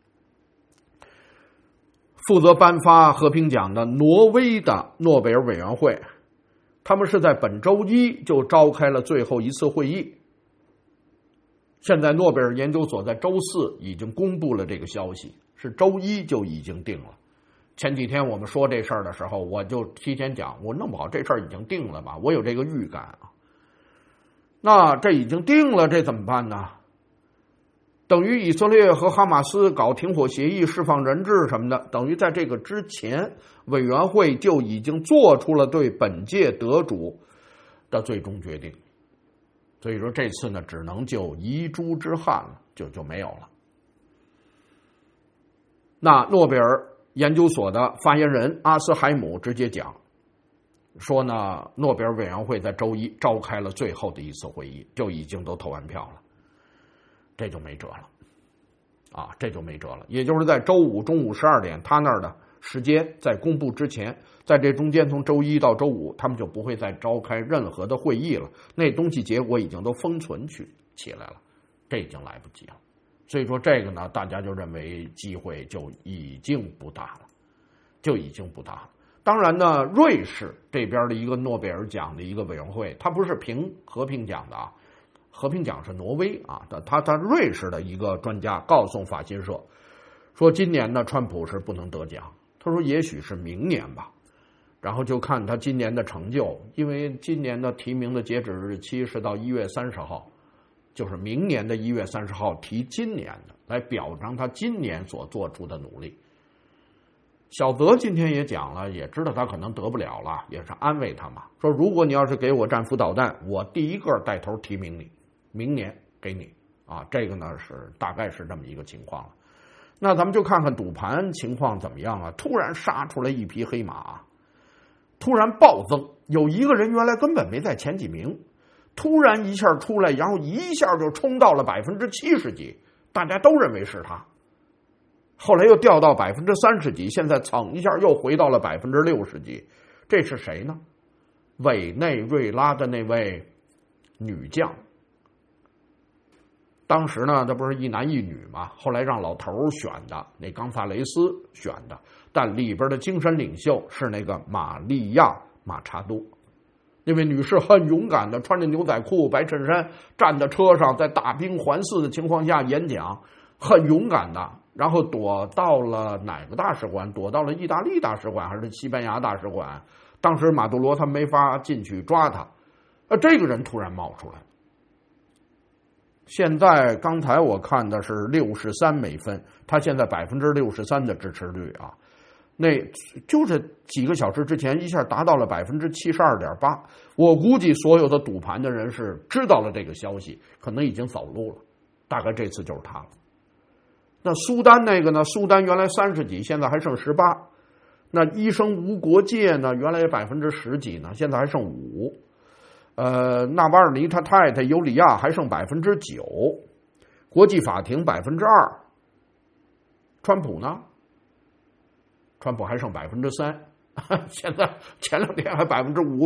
负责颁发和平奖的挪威的诺贝尔委员会，他们是在本周一就召开了最后一次会议。现在诺贝尔研究所在周4已经公布了这个消息，是周1就已经定了。前几天我们说这事儿的时候，我就提前讲，我弄不好这事儿已经定了吧，我有这个预感啊。那这已经定了，这怎么办呢？等于以色列和哈马斯搞停火协议、释放人质什么的，等于在这个之前，委员会就已经做出了对本届得主的最终决定。所以说这次呢，只能就遗珠之憾了，就没有了。那诺贝尔研究所的发言人阿斯海姆直接讲说呢，诺贝尔委员会在周1召开了最后的一次会议，就已经都投完票了，这就没辙了啊，这就没辙了。也就是在周5中午12点，他那儿的时间在公布之前，在这中间从周1到周5，他们就不会再召开任何的会议了，那东西结果已经都封存起来了，这已经来不及了。所以说这个呢，大家就认为机会就已经不大了，当然呢，瑞士这边的一个诺贝尔奖的一个委员会，它不是评和平奖的啊，和平奖是挪威啊，他瑞士的一个专家告诉法新社说，今年呢川普是不能得奖，他说也许是明年吧，然后就看他今年的成就，因为今年的提名的截止日期是到1月30号。就是明年的1月30号提今年的，来表彰他今年所做出的努力。小泽今天也讲了，也知道他可能得不了了，也是安慰他嘛，说如果你要是给我战斧导弹，我第一个带头提名你，明年给你啊。这个呢是大概是这么一个情况了。那咱们就看看赌盘情况怎么样啊？突然杀出来一匹黑马，突然暴增，有一个人原来根本没在前几名。突然一下出来，然后一下就冲到了70%几，大家都认为是他。后来又掉到30%几，现在蹭一下又回到了60%几。这是谁呢？委内瑞拉的那位女将。当时呢，这不是一男一女嘛？后来让老头选的，那冈萨雷斯选的，但里边的精神领袖是那个玛利亚马查多。那位女士很勇敢的穿着牛仔裤白衬衫站在车上，在大兵环伺的情况下演讲，很勇敢的，然后躲到了哪个大使馆？躲到了意大利大使馆还是西班牙大使馆？当时马杜罗他没法进去抓他，这个人突然冒出来。现在刚才我看的是63美分，他现在63%的支持率啊。那就是几个小时之前一下达到了72.8%，我估计所有的赌盘的人是知道了这个消息，可能已经走路了大概这次就是他了。那苏丹那个呢？苏丹原来30几，现在还剩18。那医生无国界呢？原来也10%几呢，现在还剩5。纳瓦尔尼他太太尤里亚还剩9%，国际法庭2%。川普呢？川普还剩3%，现在前2天还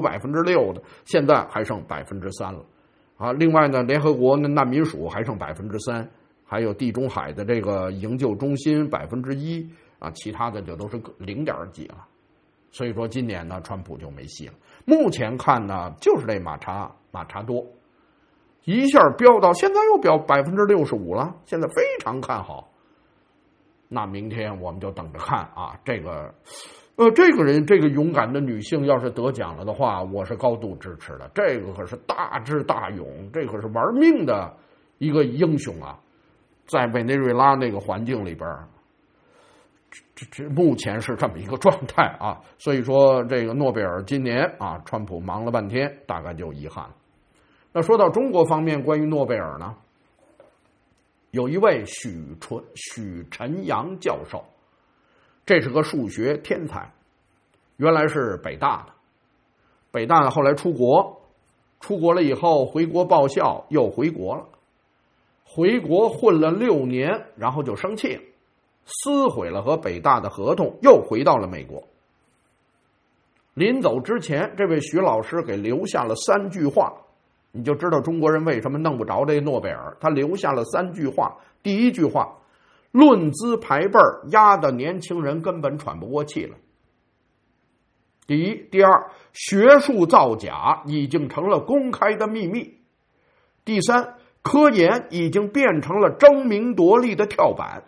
5%、6%的，现在还剩3%了。啊，另外呢，联合国的难民署还剩3%，还有地中海的这个营救中心1%，啊，其他的就都是0点几了。所以说今年呢，川普就没戏了。目前看呢，就是这马查多一下飙到现在又飙65%了，现在非常看好。那明天我们就等着看啊，这个人，这个勇敢的女性要是得奖了的话，我是高度支持的。这个可是大智大勇，这可是玩命的一个英雄啊！在委内瑞拉那个环境里边，这目前是这么一个状态啊。所以说，这个诺贝尔今年啊，川普忙了半天，大概就遗憾了。那说到中国方面，关于诺贝尔呢，有一位许晨阳教授。这是个数学天才，原来是北大的，后来出国了以后回国报效，又回国了，回国混了6年，然后就生气了，撕毁了和北大的合同，又回到了美国。临走之前，这位徐老师给留下了3句话，你就知道中国人为什么弄不着这诺贝尔。他留下了3句话，第1句话，论资排辈压得年轻人根本喘不过气了。第一，第二，学术造假已经成了公开的秘密。第三，科研已经变成了争名夺利的跳板。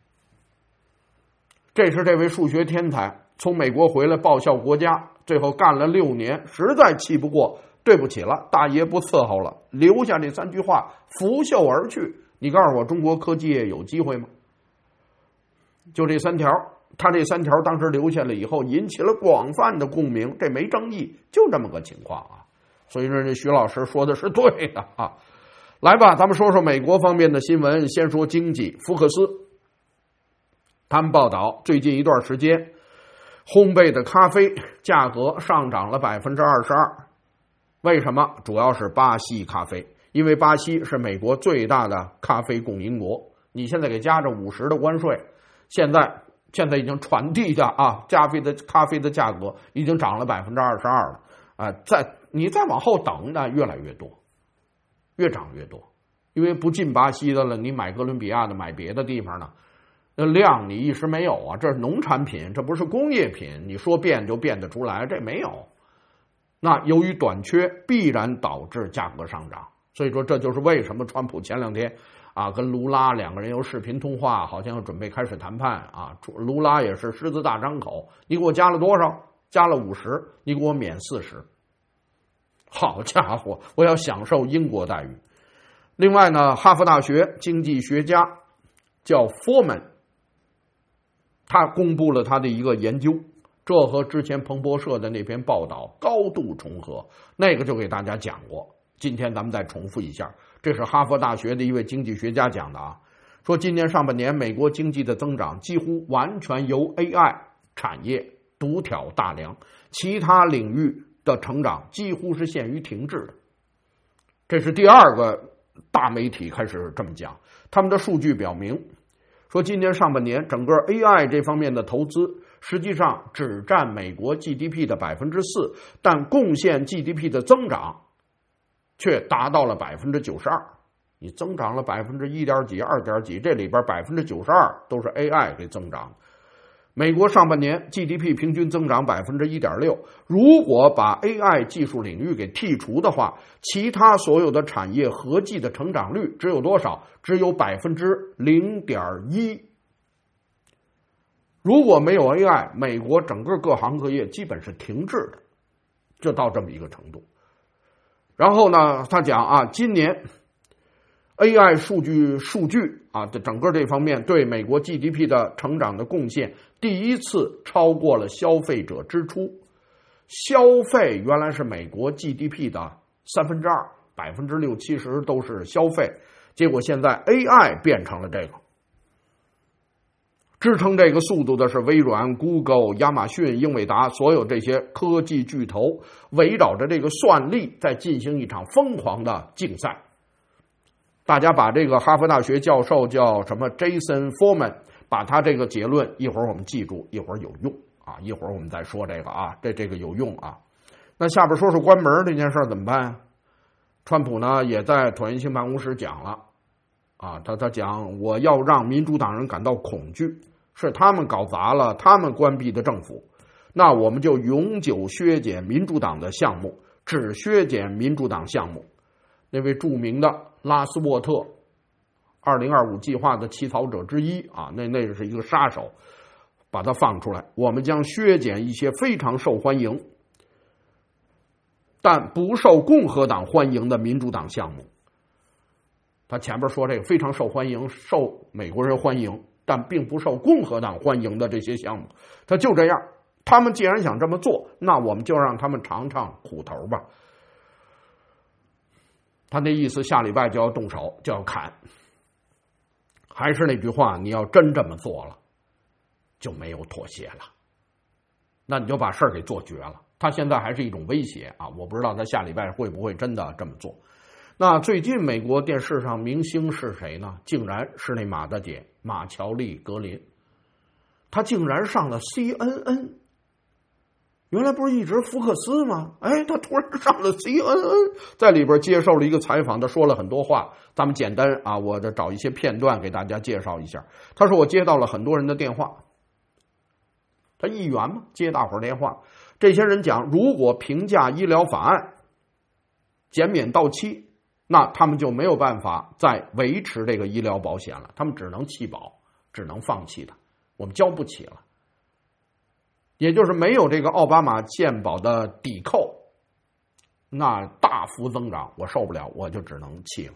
这是这位数学天才从美国回来报效国家，最后干了6年，实在气不过，对不起了，大爷不伺候了，留下这3句话拂袖而去。你告诉我，中国科技业有机会吗？就这3条，他这3条当时留下了以后，引起了广泛的共鸣，这没争议，就这么个情况啊。所以说，这徐老师说的是对的啊。来吧，咱们说说美国方面的新闻。先说经济，福克斯他们报道，最近一段时间，烘焙的咖啡价格上涨了22%。为什么？主要是巴西咖啡，因为巴西是美国最大的咖啡供应国，你现在给加着50%的关税。现在已经传递的啊，咖啡的价格已经涨了22%了啊！你再往后等呢，越来越多，越涨越多，因为不进巴西的了，你买哥伦比亚的，买别的地方呢，那量你一时没有啊，这是农产品，这不是工业品，你说变就变得出来，这没有。那由于短缺，必然导致价格上涨，所以说这就是为什么川普前2天。啊，跟卢拉2个人又视频通话，好像要准备开始谈判啊。卢拉也是狮子大张口，你给我加了多少？加了50%，你给我免40%。好家伙，我要享受英国待遇。另外呢，哈佛大学经济学家叫 Foreman， 他公布了他的一个研究，这和之前彭博社的那篇报道高度重合，那个就给大家讲过。今天咱们再重复一下，这是哈佛大学的一位经济学家讲的啊，说今年上半年美国经济的增长几乎完全由 AI 产业独挑大梁，其他领域的成长几乎是陷于停滞的。这是第2个大媒体开始这么讲，他们的数据表明，说今年上半年整个 AI 这方面的投资实际上只占美国 GDP 的4%，但贡献 GDP 的增长却达到了92%，你增长了1点几、2点几，这里边92%都是 AI 给增长。美国上半年 GDP 平均增长1.6%，如果把 AI 技术领域给剔除的话，其他所有的产业合计的成长率只有多少？只有0.1%。如果没有 AI， 美国整个各行各业基本是停滞的，就到这么一个程度。然后呢，他讲啊，今年 AI 数据啊的整个这方面对美国 GDP 的成长的贡献，第一次超过了消费者支出。消费原来是美国 GDP 的2/3%，60%-70%都是消费。 结果现在 AI 变成了这个。支撑这个速度的是微软、Google、亚马逊、英伟达，所有这些科技巨头围绕着这个算力在进行一场疯狂的竞赛。大家把这个哈佛大学教授叫什么 Jason Furman， 把他这个结论一会儿我们记住，一会儿有用啊，一会儿我们再说这个啊，这个有用啊。那下边说说关门这件事怎么办？川普呢也在椭圆形办公室讲了啊，他讲我要让民主党人感到恐惧，是他们搞砸了他们关闭的政府，那我们就永久削减民主党的项目，只削减民主党项目。那位著名的拉斯沃特2025计划的起草者之一啊，那是一个杀手，把它放出来，我们将削减一些非常受欢迎但不受共和党欢迎的民主党项目。他前边说这个非常受欢迎，受美国人欢迎，但并不受共和党欢迎的这些项目，他就这样。他们既然想这么做，那我们就让他们尝尝苦头吧。他那意思，下礼拜就要动手，就要砍。还是那句话，你要真这么做了，就没有妥协了，那你就把事儿给做绝了。他现在还是一种威胁啊，我不知道他下礼拜会不会真的这么做。那最近美国电视上明星是谁呢？竟然是那马大姐马乔丽·格林，她竟然上了 CNN。原来不是一直福克斯吗？哎，他突然上了 CNN， 在里边接受了一个采访，他说了很多话。咱们简单啊，我这找一些片段给大家介绍一下。他说我接到了很多人的电话，他议员嘛，接大伙儿电话。这些人讲，如果平价医疗法案减免到期，那他们就没有办法再维持这个医疗保险了，他们只能弃保，只能放弃它，我们交不起了。也就是没有这个奥巴马健保的抵扣，那大幅增长，我受不了，我就只能弃了。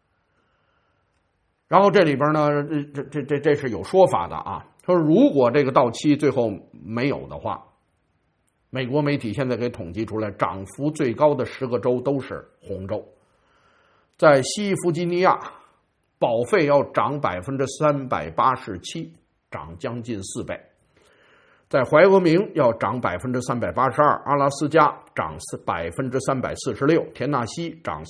然后这里边呢，这是有说法的啊，说如果这个到期最后没有的话，美国媒体现在给统计出来，涨幅最高的10个州都是红州。在西弗吉尼亚，保费要涨387%，涨将近4倍。在怀俄明要涨382%，阿拉斯加涨346%，田纳西涨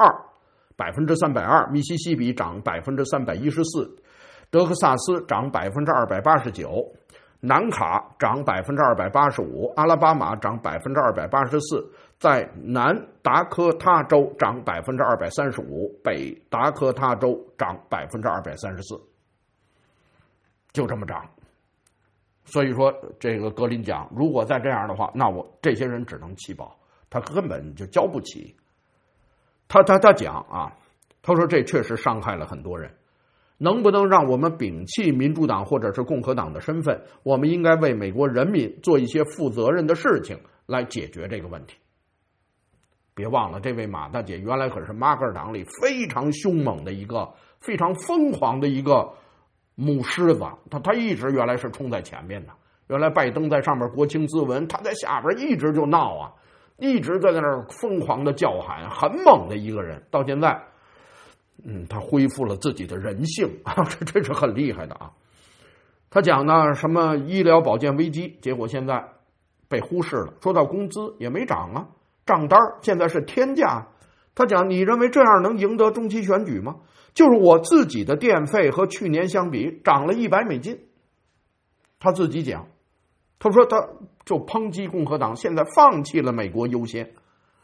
302%，密西西比涨314%，德克萨斯涨289%，南卡涨285%，阿拉巴马涨284%，在南达科他州涨235%，北达科他州涨234%，就这么涨。所以说，这个格林讲，如果再这样的话，那我这些人只能弃保，他根本就交不起。他讲啊，他说这确实伤害了很多人，能不能让我们摒弃民主党或者是共和党的身份？我们应该为美国人民做一些负责任的事情来解决这个问题。别忘了，这位马大姐原来可是马克尔党里非常凶猛的一个、非常疯狂的一个母狮子，他一直原来是冲在前面的。原来拜登在上面国情咨文，他在下边一直就闹啊，一直在那儿疯狂的叫喊，很猛的一个人。到现在，他恢复了自己的人性啊，这是很厉害的啊。他讲呢，什么医疗保健危机，结果现在被忽视了。说到工资也没涨啊，账单现在是天价。他讲，你认为这样能赢得中期选举吗？就是我自己的电费和去年相比涨了$100。他自己讲，他说他就抨击共和党现在放弃了美国优先。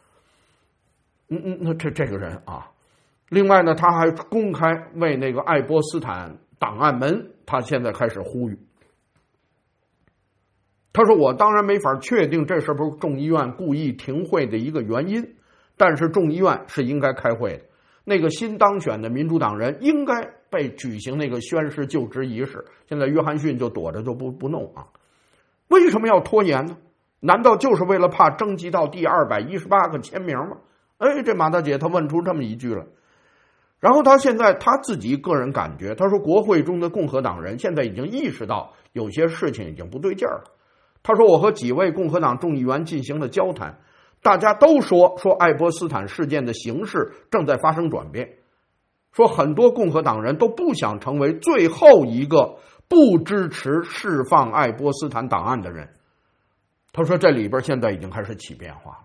那这个人啊，另外呢，他还公开为那个爱波斯坦档案门，他现在开始呼吁。他说我当然没法确定这是不是众议院故意停会的一个原因，但是众议院是应该开会的。那个新当选的民主党人应该被举行那个宣誓就职仪式。现在约翰逊就躲着就不弄啊，为什么要拖延呢？难道就是为了怕征集到第218个签名吗？哎，这马大姐她问出这么一句了。然后她现在她自己个人感觉，她说国会中的共和党人现在已经意识到有些事情已经不对劲儿了。她说我和几位共和党众议员进行了交谈，大家都说爱波斯坦事件的形势正在发生转变。 说很多共和党人都不想成为最后一个不支持释放爱波斯坦档案的人。他说这里边现在已经开始起变化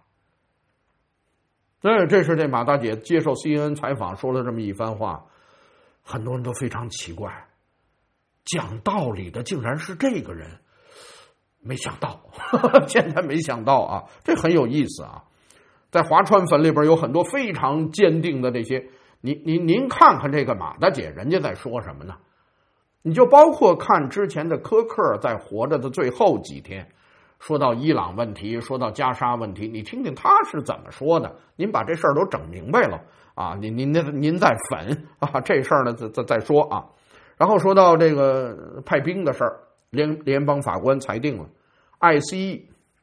了。这是这马大姐接受 CNN 采访说了这么一番话，很多人都非常奇怪，讲道理的竟然是这个人，没想到现在没想到啊，这很有意思啊。在华川粉里边有很多非常坚定的这些，您看看这个马大姐人家在说什么呢？你就包括看之前的科克在活着的最后几天，说到伊朗问题，说到加沙问题，你听听他是怎么说的。您把这事儿都整明白了啊，您再粉啊，这事儿呢再说啊。然后说到这个派兵的事儿，联邦法官裁定了 ICE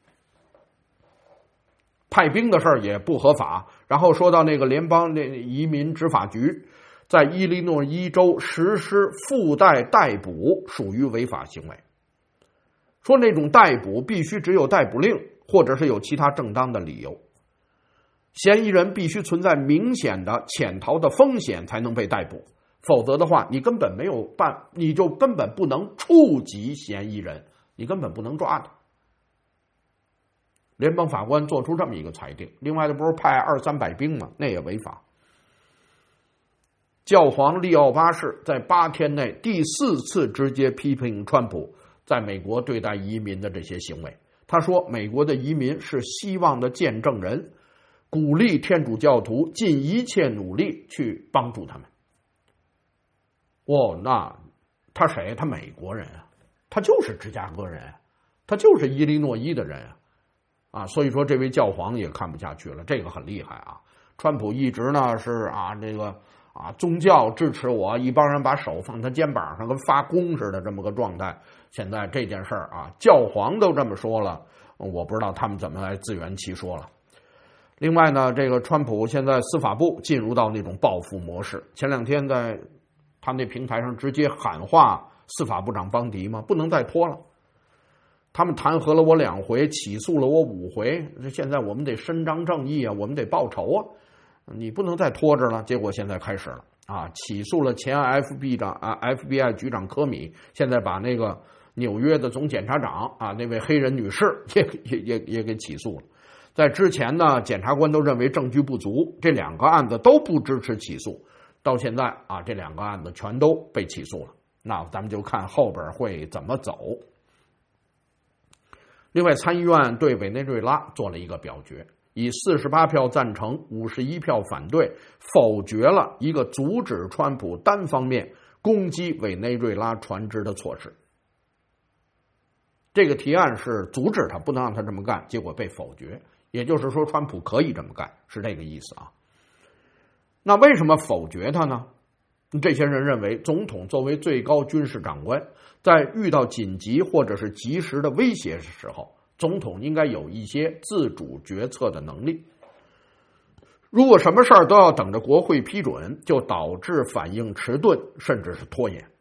派兵的事儿也不合法。然后说到那个联邦移民执法局在伊利诺伊州实施附带逮捕属于违法行为，说那种逮捕必须只有逮捕令或者是有其他正当的理由，嫌疑人必须存在明显的潜逃的风险才能被逮捕，否则的话你根本没有你就根本不能触及嫌疑人，你根本不能抓他。联邦法官做出这么一个裁定。另外的不是派200-300兵吗？那也违法。教皇利奥八世在8天内第4次直接批评川普在美国对待移民的这些行为。他说美国的移民是希望的见证人，鼓励天主教徒尽一切努力去帮助他们。那他谁？他美国人啊，他就是芝加哥人，他就是伊利诺伊的人啊，所以说这位教皇也看不下去了，这个很厉害啊。川普一直呢是宗教支持我，一帮人把手放他肩膀上跟发功似的这么个状态。现在这件事儿啊，教皇都这么说了，我不知道他们怎么来自圆其说了。另外呢，这个川普现在司法部进入到那种报复模式，前2天在他那平台上直接喊话司法部长邦迪嘛，不能再拖了。他们弹劾了我2回，起诉了我5回，现在我们得伸张正义啊，我们得报仇啊，你不能再拖着了。结果现在开始了啊，起诉了前 FBI 局长科米，现在把那个纽约的总检察长啊那位黑人女士也给起诉了。在之前呢，检察官都认为证据不足，这2个案子都不支持起诉，到现在啊，这2个案子全都被起诉了。那咱们就看后边会怎么走。另外，参议院对委内瑞拉做了一个表决，以48票赞成、51票反对，否决了一个阻止川普单方面攻击委内瑞拉船只的措施。这个提案是阻止他，不能让他这么干，结果被否决。也就是说，川普可以这么干，是这个意思啊。那为什么否决他呢？这些人认为，总统作为最高军事长官，在遇到紧急或者是及时的威胁的时候，总统应该有一些自主决策的能力。如果什么事儿都要等着国会批准，就导致反应迟钝，甚至是拖延。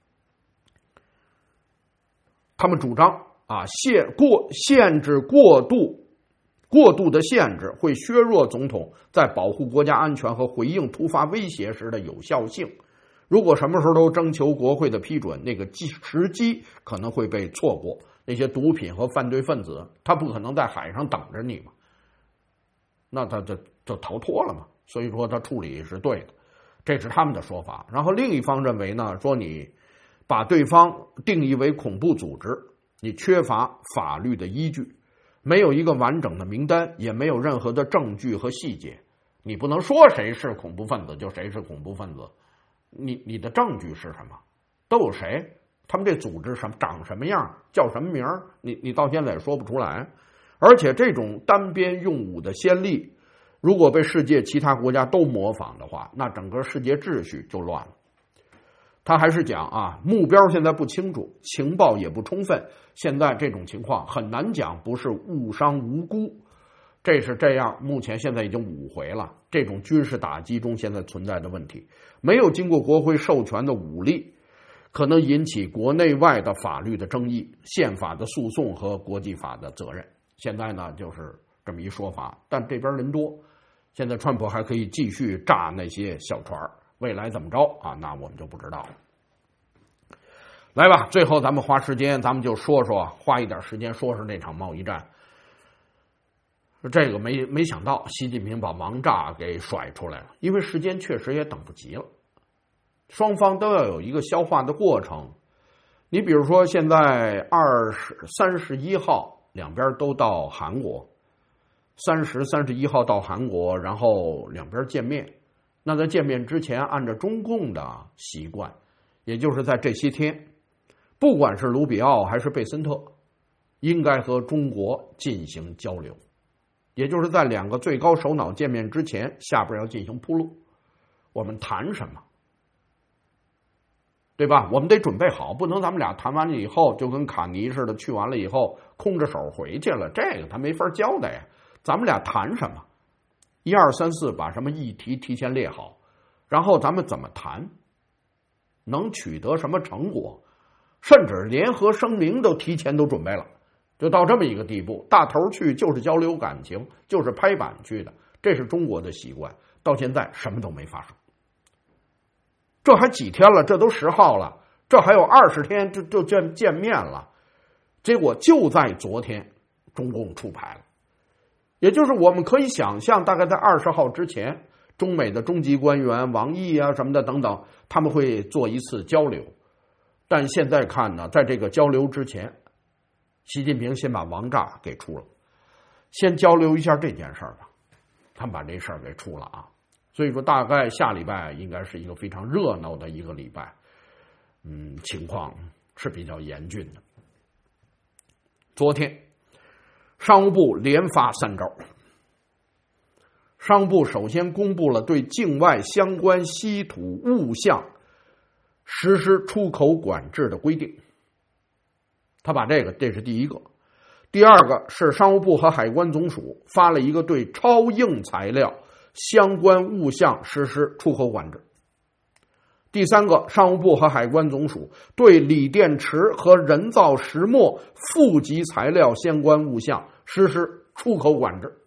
他们主张限制过度的限制会削弱总统在保护国家安全和回应突发威胁时的有效性。如果什么时候都征求国会的批准，那个时机可能会被错过。那些毒品和犯罪分子，他不可能在海上等着你嘛，那他就逃脱了嘛。所以说他处理是对的，这是他们的说法。然后另一方认为呢，说你把对方定义为恐怖组织，你缺乏法律的依据，没有一个完整的名单，也没有任何的证据和细节，你不能说谁是恐怖分子就谁是恐怖分子。你的证据是什么？都有谁？他们这组织长什么样？叫什么名？你到现在也说不出来。而且这种单边用武的先例，如果被世界其他国家都模仿的话，那整个世界秩序就乱了。他还是讲啊，目标现在不清楚，情报也不充分，现在这种情况很难讲不是误伤无辜。这是这样，目前现在已经5回了。这种军事打击中现在存在的问题，没有经过国会授权的武力，可能引起国内外的法律的争议、宪法的诉讼和国际法的责任。现在呢，就是这么一说法，但这边人多，现在川普还可以继续炸那些小船未来怎么着啊？那我们就不知道了。来吧，最后咱们花时间，咱们就花一点时间说说那场贸易战。这个没想到，习近平把王炸给甩出来了，因为时间确实也等不及了，双方都要有一个消化的过程。你比如说，现在31号两边都到韩国，30、31号到韩国，然后两边见面。那在见面之前，按照中共的习惯，也就是在这些天，不管是卢比奥还是贝森特，应该和中国进行交流，也就是在两个最高首脑见面之前，下边要进行铺路。我们谈什么？对吧？我们得准备好，不能咱们俩谈完了以后就跟卡尼似的，去完了以后空着手回去了，这个他没法交代呀。咱们俩谈什么？1、2、3、4，把什么议题提前列好，然后咱们怎么谈，能取得什么成果，甚至联合声明都提前都准备了，就到这么一个地步。大头去就是交流感情，就是拍板去的，这是中国的习惯。到现在什么都没发生。这还几天了？这都10号了，这还有20天就见面了。结果就在昨天，中共出牌了。也就是我们可以想象，大概在20号之前，中美的中级官员王毅啊什么的等等，他们会做一次交流。但现在看呢，在这个交流之前，习近平先把王炸给出了，先交流一下这件事儿吧。他们把这事儿给出了啊。所以说，大概下礼拜应该是一个非常热闹的一个礼拜，情况是比较严峻的。昨天，商务部连发3招。商务部首先公布了对境外相关稀土物项实施出口管制的规定，他把这是第一个。第二个是商务部和海关总署发了一个对超硬材料相关物项实施出口管制。第三个，商务部和海关总署对锂电池和人造石墨负极材料相关物项实施出口管制。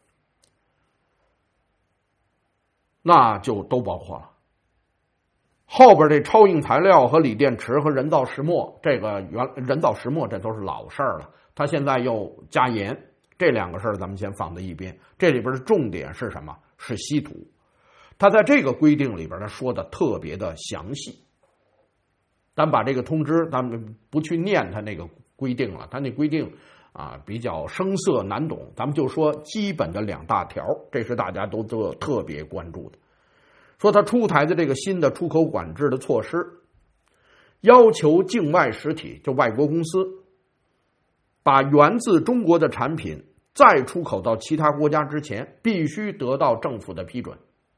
那就都包括了。后边这超硬材料和锂电池和人造石墨，这个人造石墨这都是老事儿了，他现在又加盐，这2个事儿咱们先放在一边。这里边的重点是什么？是稀土。他在这个规定里边他说的特别的详细。咱把这个通知，咱们不去念他那个规定了，他那规定比较生涩难懂，咱们就说基本的2大条，这是大家都特别关注的。说他出台的这个新的出口管制的措施，要求境外实体，就外国公司，把源自中国的产品再出口到其他国家之前，必须得到政府的批准。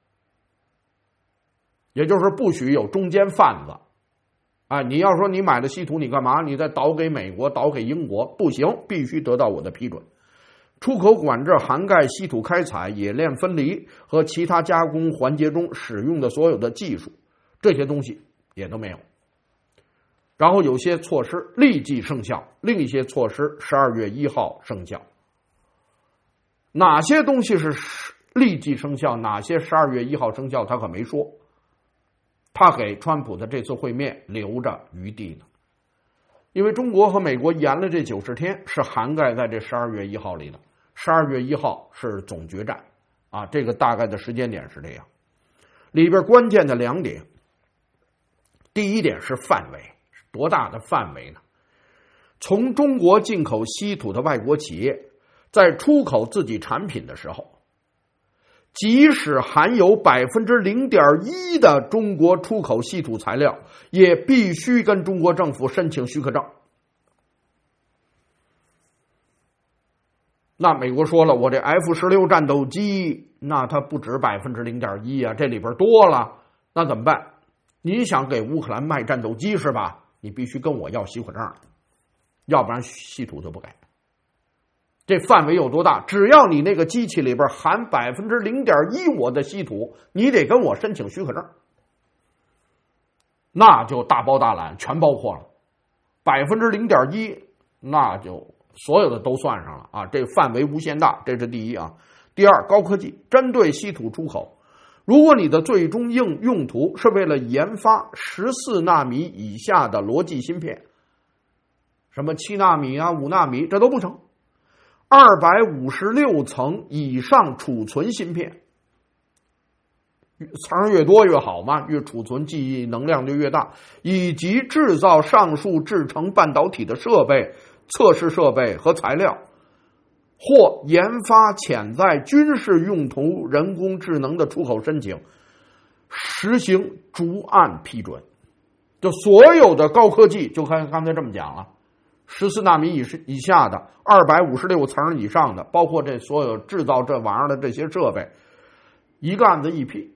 也就是不许有中间贩子。你要说你买的稀土你干嘛？你再倒给美国，倒给英国，不行，必须得到我的批准。出口管制涵盖稀土开采、冶炼分离和其他加工环节中使用的所有的技术，这些东西也都没有。然后有些措施立即生效，另一些措施12月1号生效。哪些东西是立即生效，哪些12月1号生效，他可没说。他给川普的这次会面留着余地呢。因为中国和美国延了这90天是涵盖在这12月1号里的。12月1号是总决战这个大概的时间点是这样。里边关键的2点，第一点是范围，多大的范围呢？从中国进口稀土的外国企业在出口自己产品的时候，即使含有 0.1% 的中国出口稀土材料，也必须跟中国政府申请许可证。那美国说了，我这 F-16战斗机，那它不止 0.1% 啊，这里边多了，那怎么办？你想给乌克兰卖战斗机是吧？你必须跟我要许可证，要不然稀土就不给。这范围有多大？只要你那个机器里边含 0.1% 我的稀土，你得跟我申请许可证，那就大包大揽，全包括了。0.1%，那就所有的都算上了这范围无限大，这是第一啊。第二，高科技针对稀土出口， 如果你的最终用途是为了研发14纳米以下的逻辑芯片，什么7纳米啊、5纳米，这都不成。256层以上储存芯片，层越多越好嘛，越储存记忆能量就越大，以及制造上述制成半导体的设备、测试设备和材料，或研发潜在军事用途人工智能的出口申请，实行逐案批准。就所有的高科技，就看刚才这么讲了，14纳米以下的，256层以上的，包括这所有制造这玩意儿的这些设备，一竿子一批，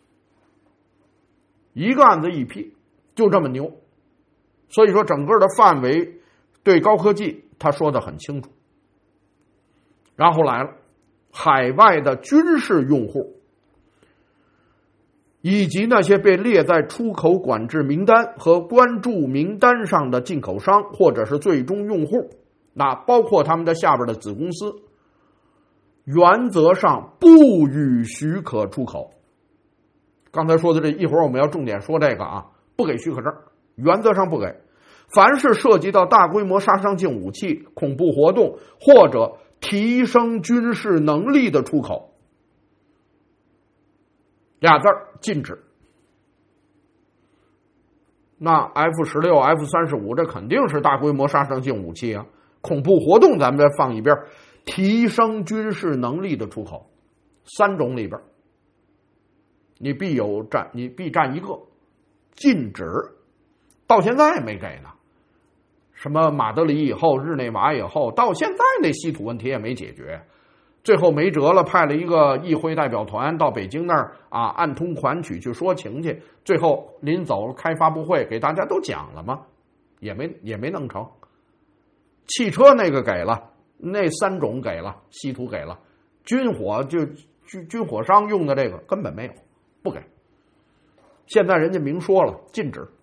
一竿子一批，就这么牛。所以说整个的范围对高科技他说的很清楚。然后来了，海外的军事用户以及那些被列在出口管制名单和关注名单上的进口商或者是最终用户，那包括他们的下边的子公司，原则上不予许可出口。刚才说的这一会儿我们要重点说这个啊，不给许可证，原则上不给。凡是涉及到大规模杀伤性武器、恐怖活动或者提升军事能力的出口，俩字儿禁止。那 F-16、F-35这肯定是大规模杀伤性武器啊，恐怖活动咱们再放一边，提升军事能力的出口，3种里边你必占一个，禁止，到现在没给呢。什么马德里以后、日内瓦以后，到现在那稀土问题也没解决。最后没辙了，派了一个议会代表团到北京那儿啊，暗通款曲去说情去。最后临走开发布会，给大家都讲了吗？也没弄成。汽车那个给了，那3种给了，稀土给了，军火就军火商用的这个根本没有，不给。现在人家明说了，禁止。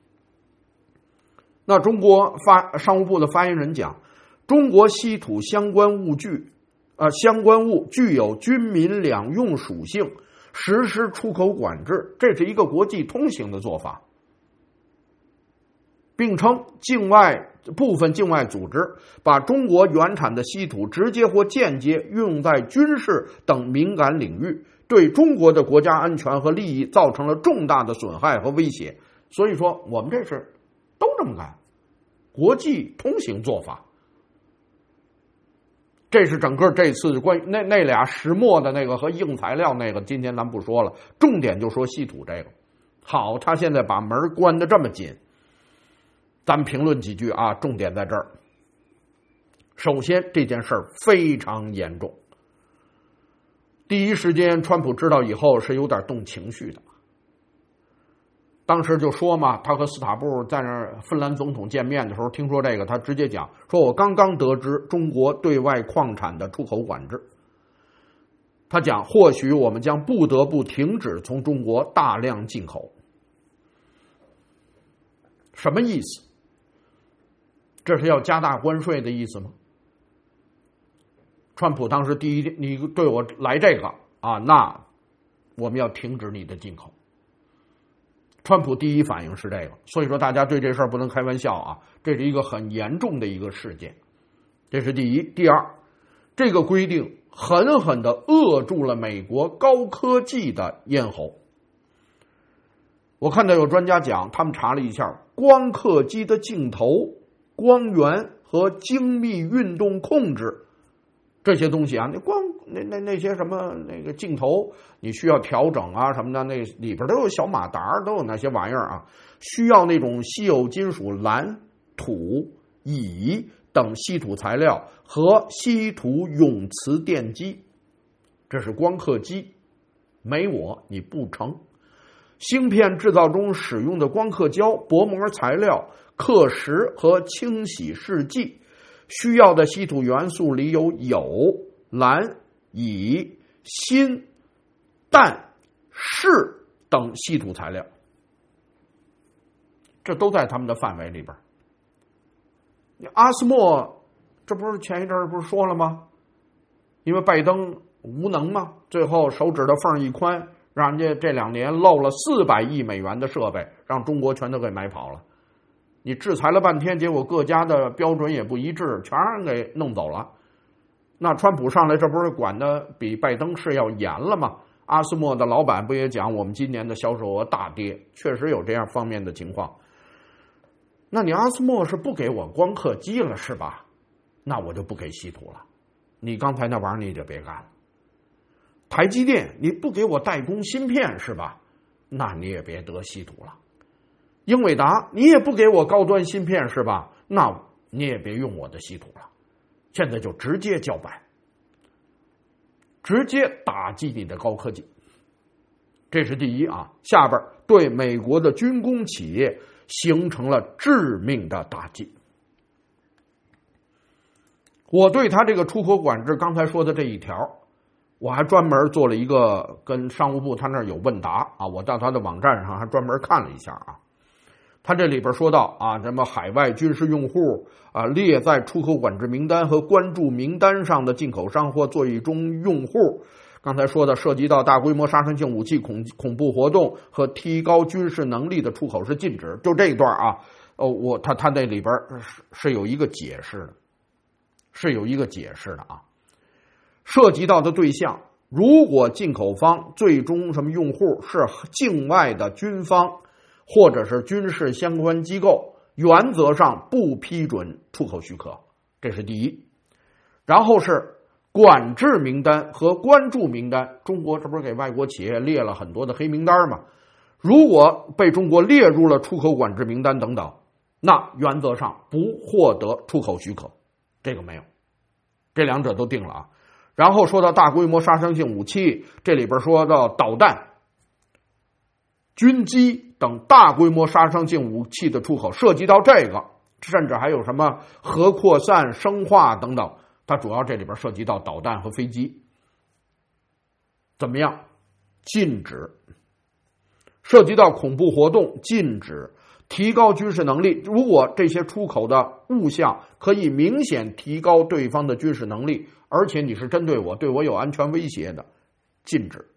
那中国商务部的发言人讲，中国稀土相关物具有军民两用属性，实施出口管制，这是一个国际通行的做法，并称部分境外组织把中国原产的稀土直接或间接运用在军事等敏感领域，对中国的国家安全和利益造成了重大的损害和威胁。所以说我们这是都这么干，国际通行做法。这是整个这次关于那俩石墨的那个和硬材料那个，今天咱不说了，重点就说稀土这个。好，他现在把门关得这么紧，咱评论几句啊，重点在这儿。首先，这件事儿非常严重。第一时间，川普知道以后是有点动情绪的。当时就说嘛，他和斯塔布在那儿芬兰总统见面的时候，听说这个，他直接讲说：“我刚刚得知中国对外矿产的出口管制。”他讲，或许我们将不得不停止从中国大量进口。什么意思？这是要加大关税的意思吗？川普当时第一，你对我来这个啊，那我们要停止你的进口。川普第一反应是这个，所以说大家对这事儿不能开玩笑啊，这是一个很严重的一个事件，这是第一。第二，这个规定狠狠地扼住了美国高科技的咽喉。我看到有专家讲，他们查了一下光刻机的镜头、光源和精密运动控制这些东西啊，那些什么那个镜头你需要调整啊什么的，那里边都有小马达，都有那些玩意儿啊，需要那种稀有金属蓝、土、乙等稀土材料和稀土永磁电机，这是光刻机，没我你不成。芯片制造中使用的光刻胶、薄膜材料、刻蚀和清洗试剂需要的稀土元素里有铀、蓝、乙、锌、氮、铈等稀土材料，这都在他们的范围里边。阿斯莫这不是前一阵不是说了吗？因为拜登无能嘛，最后手指头缝一宽， 让人家这2年漏了400亿美元的设备，让中国全都给买跑了。你制裁了半天，结果各家的标准也不一致，全让人给弄走了。那川普上来，这不是管的比拜登是要严了吗？阿斯莫的老板不也讲，我们今年的销售额大跌，确实有这样方面的情况。那你阿斯莫是不给我光刻机了是吧？那我就不给稀土了。你刚才那玩意儿你就别干了。台积电你不给我代工芯片是吧？那你也别得稀土了。英伟达你也不给我高端芯片是吧？那你也别用我的稀土了。现在就直接叫板，直接打击你的高科技，这是第一啊。下边对美国的军工企业形成了致命的打击。我对他这个出口管制刚才说的这一条，我还专门做了一个跟商务部他那儿有问答啊，我到他的网站上还专门看了一下啊。他这里边说到啊，什么海外军事用户啊，列在出口管制名单和关注名单上的进口商或最终用户，刚才说的涉及到大规模杀伤性武器、恐怖活动和提高军事能力的出口是禁止。就这一段啊，他那里边是有一个解释的，是有一个解释的啊。涉及到的对象，如果进口方最终什么用户是境外的军方或者是军事相关机构，原则上不批准出口许可，这是第一。然后是管制名单和关注名单，中国这不是给外国企业列了很多的黑名单吗？如果被中国列入了出口管制名单等等，那原则上不获得出口许可，这个没有，这两者都定了啊。然后说到大规模杀伤性武器，这里边说到导弹、军机等大规模杀伤性武器的出口，涉及到这个，甚至还有什么核扩散、生化等等，它主要这里边涉及到导弹和飞机，怎么样？禁止。涉及到恐怖活动，禁止。提高军事能力，如果这些出口的物项可以明显提高对方的军事能力，而且你是针对我，对我有安全威胁的，禁止。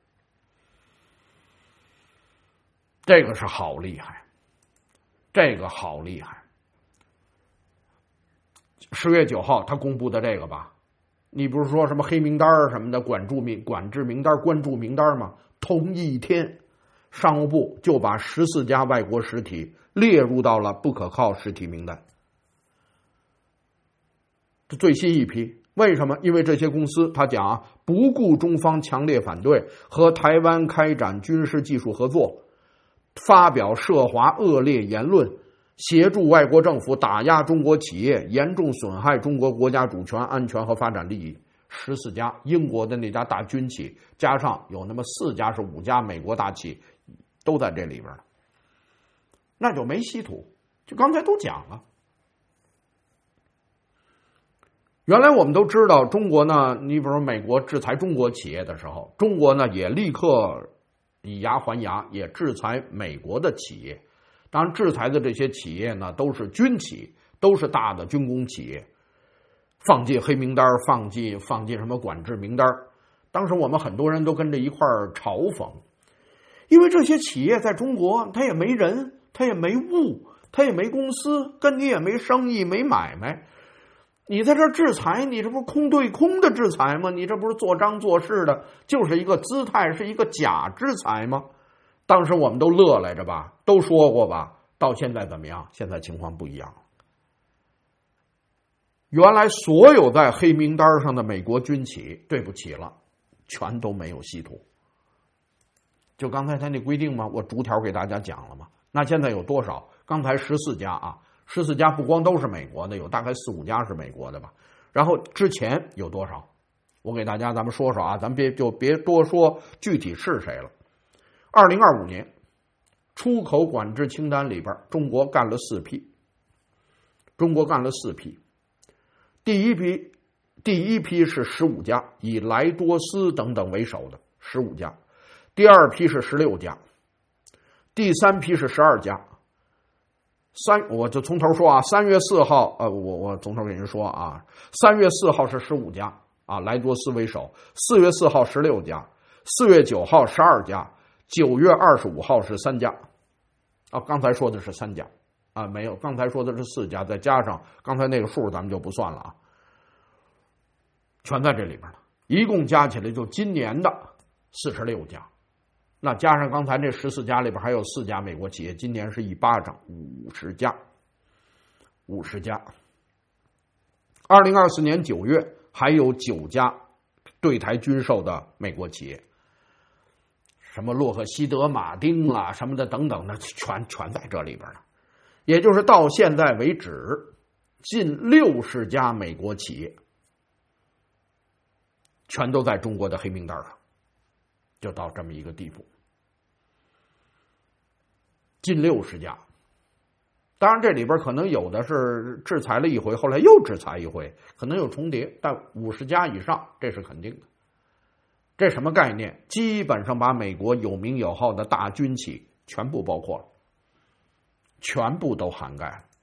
这个是好厉害，这个好厉害。10月9号他公布的这个吧，你不是说什么黑名单什么的管制名单、关注名单吗？同一天，商务部就把14家外国实体列入到了不可靠实体名单。这最新一批，为什么？因为这些公司他讲啊，不顾中方强烈反对，和台湾开展军事技术合作，发表涉华恶劣言论，协助外国政府打压中国企业，严重损害中国国家主权、安全和发展利益。14家，英国的那家大军企，加上有那么4家是5家美国大企，都在这里边，那就没稀土。就刚才都讲了。原来我们都知道，中国呢，你比如说美国制裁中国企业的时候，中国呢也立刻以牙还牙，也制裁美国的企业。当然，制裁的这些企业呢，都是军企，都是大的军工企业，放进黑名单，放进什么管制名单。当时我们很多人都跟着一块儿嘲讽，因为这些企业在中国，它也没人，它也没物，它也没公司，跟你也没生意，没买卖。你在这制裁，你这不是空对空的制裁吗？你这不是做张做势的，就是一个姿态，是一个假制裁吗？当时我们都乐来着吧，都说过吧。到现在怎么样？现在情况不一样了。原来所有在黑名单上的美国军企，对不起了，全都没有稀土。就刚才他那规定吗？我逐条给大家讲了吗？那现在有多少？刚才14家啊，14家不光都是美国的，有大概4、5家是美国的吧。然后之前有多少？我给大家咱们说说啊，咱们别多说具体是谁了。2025年出口管制清单里边，中国干了4批。第一批是15家，以莱多斯等等为首的15家。第2批是16家，第3批是12家。我就从头说啊，3月4号，我从头给您说啊，3月4号是15家啊，莱多斯为首；4月4号16家，4月9号12家， 9月25号是3家，刚才说的是3家没有，刚才说的是4家，再加上刚才那个数咱们就不算了全在这里边了，一共加起来就今年的46家，那加上刚才这14家里边还有4家美国企业，今年是一巴掌50家。2024年9月还有9家对台军售的美国企业，什么洛克希德马丁啦什么的等等的，全在这里边了。也就是到现在为止，近60家美国企业全都在中国的黑名单上，就到这么一个地步。近60家，当然这里边可能有的是制裁了一回，后来又制裁一回，可能有重叠，但50家以上这是肯定的。这什么概念？基本上把美国有名有号的大军企全部包括了，全部都涵盖了。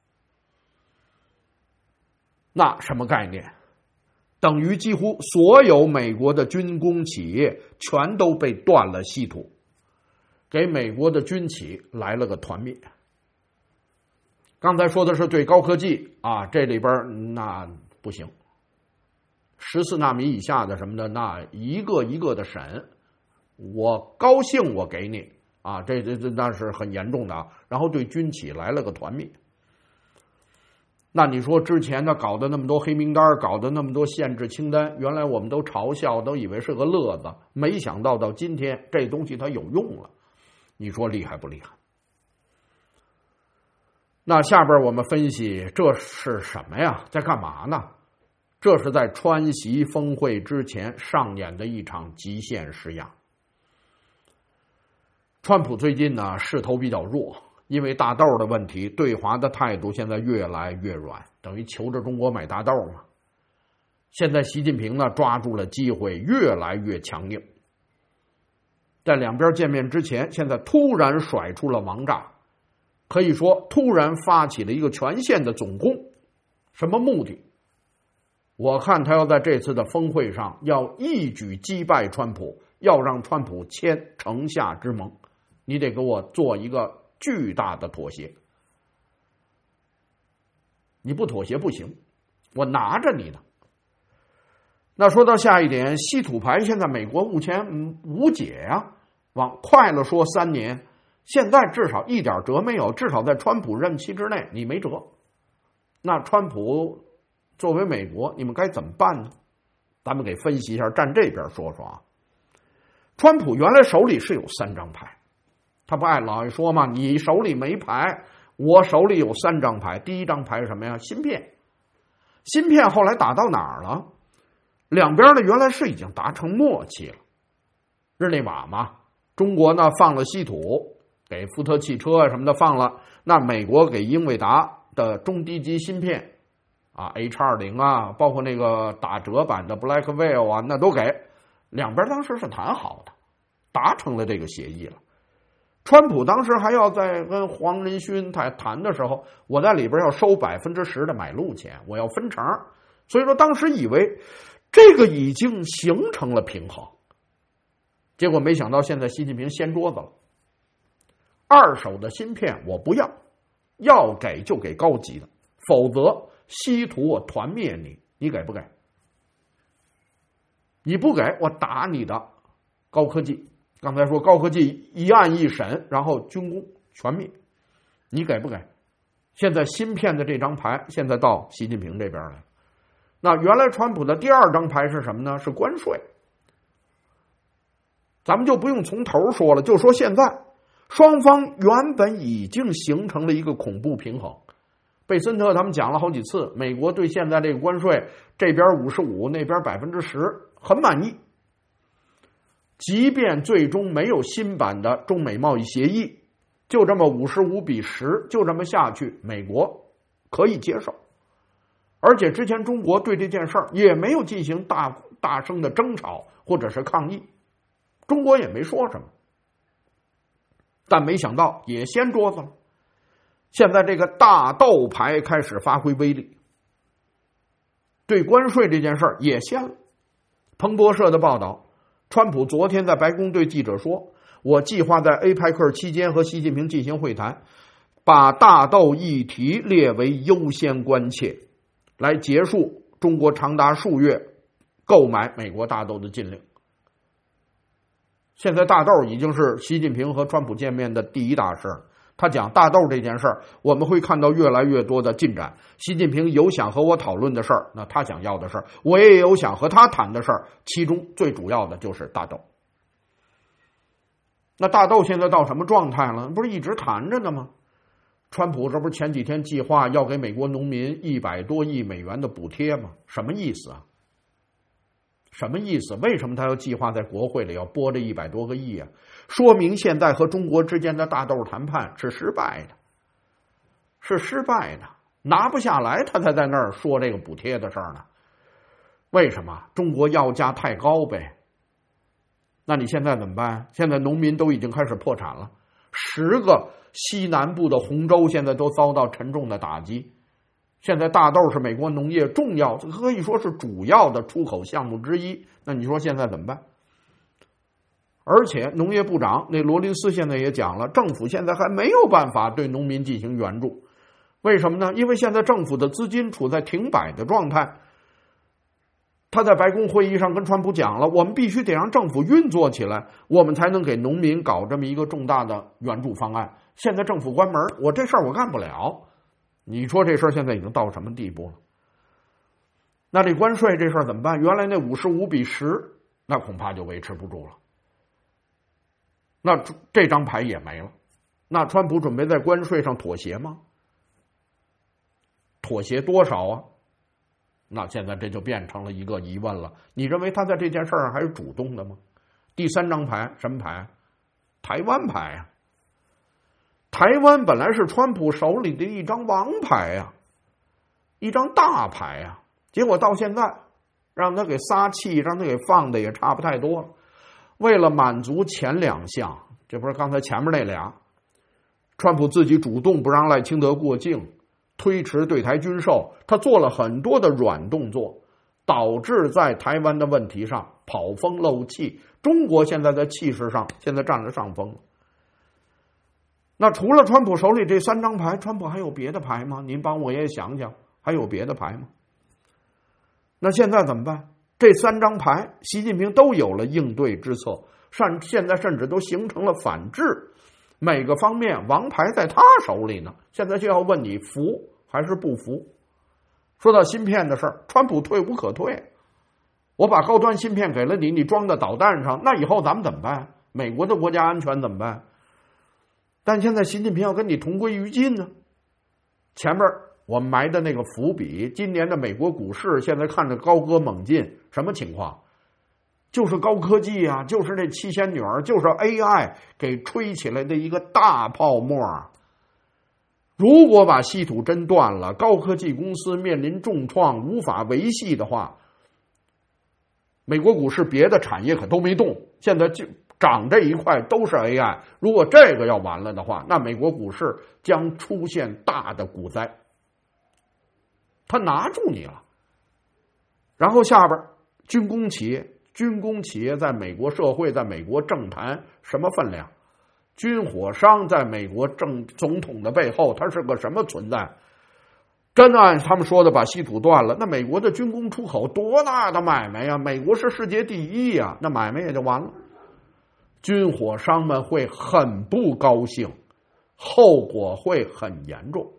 那什么概念？等于几乎所有美国的军工企业全都被断了稀土，给美国的军企来了个团灭。刚才说的是对高科技这里边那不行，14纳米以下的什么的，那一个一个的审，我高兴我给你这那是很严重的然后对军企来了个团灭。那你说之前的搞的那么多黑名单，搞的那么多限制清单，原来我们都嘲笑，都以为是个乐子，没想到到今天这东西它有用了，你说厉害不厉害？那下边我们分析这是什么呀？在干嘛呢？这是在川习峰会之前上演的一场极限施压。川普最近呢势头比较弱，因为大豆的问题，对华的态度现在越来越软，等于求着中国买大豆嘛。现在习近平呢抓住了机会，越来越强硬。在两边见面之前，现在突然甩出了王炸，可以说突然发起了一个全线的总攻。什么目的？我看他要在这次的峰会上要一举击败川普，要让川普签城下之盟，你得给我做一个巨大的妥协，你不妥协不行，我拿着你呢。那说到下一点，稀土牌现在美国目前无解呀，往快了说3年，现在至少一点辙没有，至少在川普任期之内你没辙。那川普作为美国，你们该怎么办呢？咱们给分析一下，站这边说说川普原来手里是有3张牌，他不老爱说吗？你手里没牌，我手里有3张牌。第一张牌是什么呀？芯片。芯片后来打到哪儿了？两边呢原来是已经达成默契了。日内瓦嘛，中国呢放了稀土，给福特汽车什么的放了，那美国给英伟达的中低级芯片H20包括那个打折版的 Blackwell 那都给。两边当时是谈好的，达成了这个协议了。川普当时还要在跟黄仁勋谈的时候，我在里边要收10%的买路钱，我要分成。所以说当时以为这个已经形成了平衡，结果没想到现在习近平掀桌子了。二手的芯片我不要，要给就给高级的，否则稀土我团灭你，你给不给？你不给我打你的高科技。刚才说高科技一案一审，然后军工全灭，你给不给？现在芯片的这张牌现在到习近平这边来。那原来川普的第2张牌是什么呢？是关税。咱们就不用从头说了，就说现在双方原本已经形成了一个恐怖平衡。贝森特他们讲了好几次，美国对现在这个关税这边55%，那边10%，很满意。即便最终没有新版的中美贸易协议，就这么55:10，就这么下去，美国可以接受。而且之前中国对这件事儿也没有进行大声的争吵或者是抗议，中国也没说什么。但没想到也掀桌子了，现在这个大豆牌开始发挥威力，对关税这件事儿也掀了。彭博社的报道，川普昨天在白宫对记者说， 我计划在 APEC 期间和习近平进行会谈，把大豆议题列为优先关切，来结束中国长达数月购买美国大豆的禁令。现在大豆已经是习近平和川普见面的第一大事。他讲大豆这件事儿，我们会看到越来越多的进展。习近平有想和我讨论的事儿，那他想要的事儿，我也有想和他谈的事儿，其中最主要的就是大豆。那大豆现在到什么状态了？不是一直谈着呢吗？川普这不是前几天计划要给美国农民100多亿美元的补贴吗？什么意思啊？什么意思？为什么他要计划在国会里要拨这100多个亿啊？说明现在和中国之间的大豆谈判是失败的，是失败的，拿不下来，他才在那儿说这个补贴的事儿呢。为什么？中国要价太高呗。那你现在怎么办？现在农民都已经开始破产了，10个西南部的红州现在都遭到沉重的打击。现在大豆是美国农业重要，可以说是主要的出口项目之一。那你说现在怎么办？而且农业部长那罗林斯现在也讲了，政府现在还没有办法对农民进行援助。为什么呢？因为现在政府的资金处在停摆的状态。他在白宫会议上跟川普讲了，我们必须得让政府运作起来，我们才能给农民搞这么一个重大的援助方案。现在政府关门，我这事儿我干不了。你说这事儿现在已经到什么地步了？那这关税这事儿怎么办？原来那55:10，那恐怕就维持不住了。那这张牌也没了。那川普准备在关税上妥协吗？妥协多少啊？那现在这就变成了一个疑问了。你认为他在这件事上还是主动的吗？第3张牌什么牌？台湾牌啊！台湾本来是川普手里的一张王牌啊，一张大牌啊，结果到现在让他给撒气，让他给放的也差不太多了。为了满足前2项，这不是刚才前面那俩，川普自己主动不让赖清德过境，推迟对台军售，他做了很多的软动作，导致在台湾的问题上跑风漏气。中国现在在气势上现在占了上风。那除了川普手里这3张牌，川普还有别的牌吗？您帮我也想想，还有别的牌吗？那现在怎么办？这3张牌习近平都有了应对之策，现在甚至都形成了反制，每个方面王牌在他手里呢。现在就要问你服还是不服。说到芯片的事儿，川普退无可退，我把高端芯片给了你，你装在导弹上，那以后咱们怎么办？美国的国家安全怎么办？但现在习近平要跟你同归于尽呢。前面我们埋的那个伏笔，今年的美国股市现在看着高歌猛进，什么情况？就是高科技啊，就是那7仙女儿，就是 AI 给吹起来的一个大泡沫。如果把稀土针断了，高科技公司面临重创，无法维系的话，美国股市别的产业可都没动，现在就涨这一块都是 AI。如果这个要完了的话，那美国股市将出现大的股灾。他拿住你了。然后下边军工企业在美国社会，在美国政坛什么分量？军火商在美国总统的背后，他是个什么存在？真按他们说的把稀土断了，那美国的军工出口多大的买卖呀？美国是世界第1呀，那买卖也就完了。军火商们会很不高兴，后果会很严重。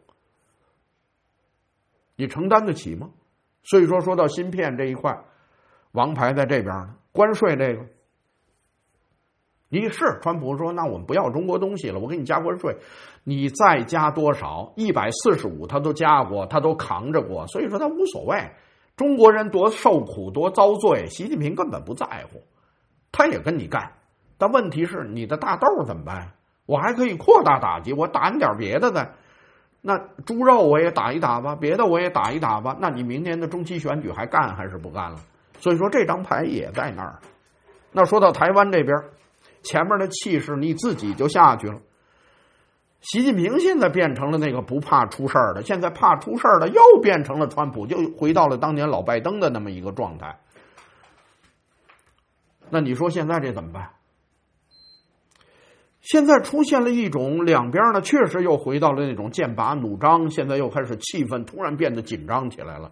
你承担得起吗？所以说到芯片这一块，王牌在这边呢。关税这个，川普说那我们不要中国东西了，我给你加关税，你再加多少？145他都加过，他都扛着过，所以说他无所谓。中国人多受苦多遭罪，习近平根本不在乎，他也跟你干。但问题是你的大豆怎么办？我还可以扩大打击，我打你点别的的。那猪肉我也打一打吧，别的我也打一打吧。那你明年的中期选举还干还是不干了？所以说这张牌也在那儿。那说到台湾这边，前面的气势你自己就下去了。习近平现在变成了那个不怕出事儿的，现在怕出事儿的又变成了川普，就回到了当年老拜登的那么一个状态。那你说现在这怎么办？ 现在出现了一种两边呢，确实又回到了那种剑拔弩张，现在又开始气氛突然变得紧张起来了。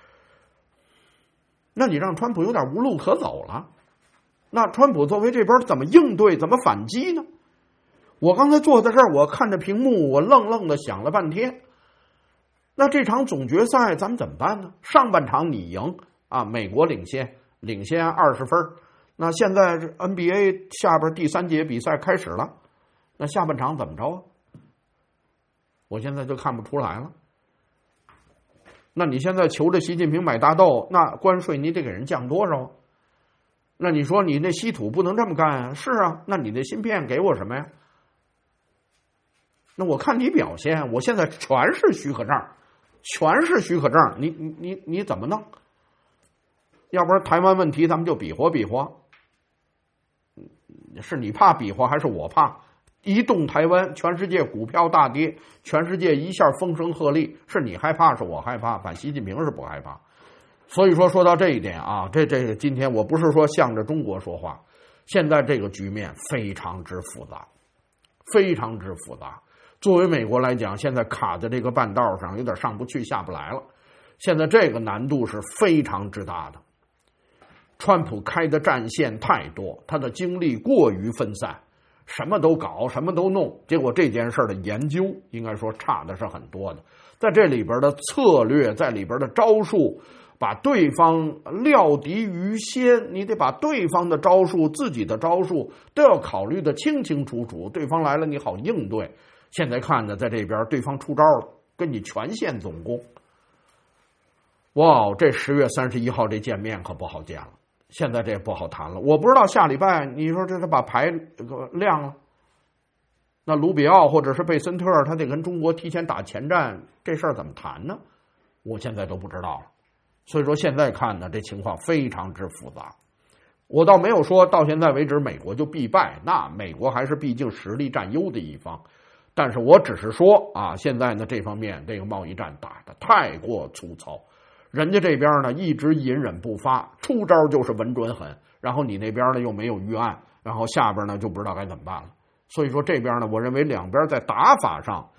那你让川普有点无路可走了。那川普作为这边怎么应对，怎么反击呢？我刚才坐在这儿，我看着屏幕，我愣愣的想了半天。那这场总决赛咱们怎么办呢？上半场你赢啊，美国领先20分。那现在 NBA 下边第3节比赛开始了，那下半场怎么着啊？我现在就看不出来了。那你现在求着习近平买大豆，那关税你得给人降多少？那你说你那稀土不能这么干啊？是啊，那你那芯片给我什么呀？那我看你表现，我现在全是许可证，你怎么弄？要不然台湾问题咱们就比划比划，是你怕比划还是我怕？一动台湾，全世界股票大跌，全世界一下风声鹤唳，是你害怕是我害怕，反习近平是不害怕。所以说到这一点啊，这今天我不是说向着中国说话，现在这个局面非常之复杂，非常之复杂。作为美国来讲，现在卡在这个半道上，有点上不去下不来了。现在这个难度是非常之大的。川普开的战线太多，他的精力过于分散，什么都搞，什么都弄，结果这件事的研究应该说差的是很多的。在这里边的策略，在里边的招数，把对方料敌于先，你得把对方的招数、自己的招数都要考虑的清清楚楚，对方来了你好应对。现在看呢，在这边对方出招了，跟你全线总攻。哇，这10月31号这见面可不好见了，现在这不好谈了。我不知道下礼拜你说这他把牌亮了，那卢比奥或者是贝森特他得跟中国提前打前站，这事儿怎么谈呢？我现在都不知道了。所以说现在看呢，这情况非常之复杂。我倒没有说到现在为止美国就必败，那美国还是毕竟实力占优的一方。但是我只是说啊，现在呢这方面这个贸易战打得太过粗糙，人家这边呢一直隐忍不发，出招就是稳准狠，然后你那边呢又没有预案，然后下边呢就不知道该怎么办了。所以说这边呢，我认为两边在打法上，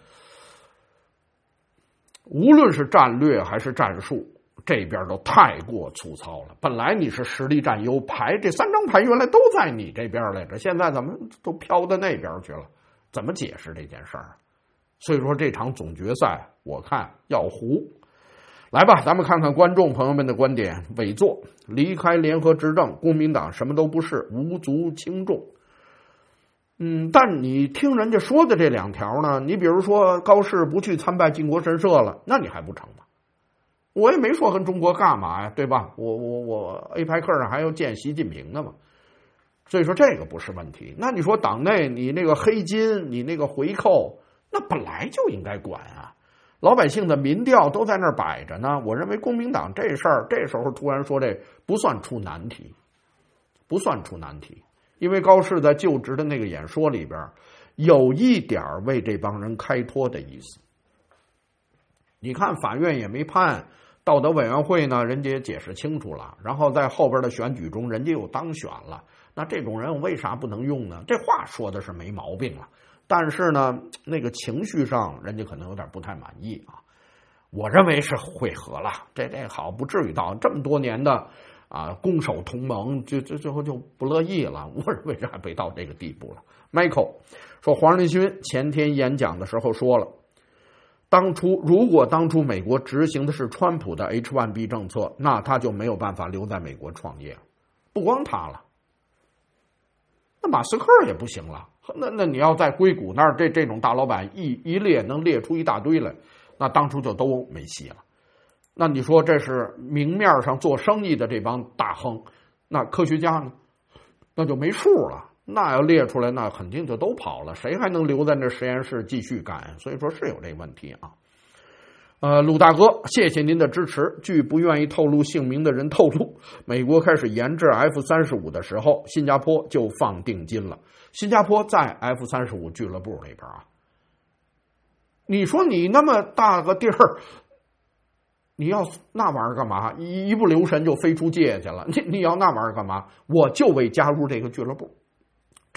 无论是战略还是战术，这边都太过粗糙了。本来你是实力占优，牌这3张牌原来都在你这边来着，现在怎么都飘到那边去了？怎么解释这件事儿？所以说这场总决赛我看要糊。来吧，咱们看看观众朋友们的观点。委座离开联合执政，公民党什么都不是，无足轻重。但你听人家说的这2条呢，你比如说高市不去参拜靖国神社了，那你还不成吗？我也没说跟中国干嘛呀，对吧？我 APEC 上还要见习近平的嘛。所以说这个不是问题。那你说党内你那个黑金，你那个回扣，那本来就应该管啊。老百姓的民调都在那儿摆着呢。我认为公民党这事儿这时候突然说这不算出难题，不算出难题。因为高市在就职的那个演说里边有一点为这帮人开脱的意思。你看法院也没判，道德委员会呢人家也解释清楚了，然后在后边的选举中人家又当选了，那这种人为啥不能用呢？这话说的是没毛病了，但是呢那个情绪上人家可能有点不太满意啊。我认为是会和了，这好不至于到这么多年的攻守同盟，最后就不乐意了。我认为这还没到这个地步了。Michael 说，黄仁勋前天演讲的时候说了，如果当初美国执行的是川普的 H1B 政策，那他就没有办法留在美国创业，不光他了，那马斯克也不行了。那你要在硅谷那儿这种大老板一列能列出一大堆来，那当初就都没戏了。那你说这是明面上做生意的这帮大亨，那科学家呢？那就没数了。那要列出来，那肯定就都跑了，谁还能留在那实验室继续干？所以说是有这个问题啊。鲁大哥，谢谢您的支持。据不愿意透露姓名的人透露，美国开始研制 F-35的时候，新加坡就放定金了。新加坡在 F-35俱乐部里边啊。你说你那么大个地儿，你要那玩意儿干嘛？一不留神就飞出界去了。你要那玩意儿干嘛？我就为加入这个俱乐部。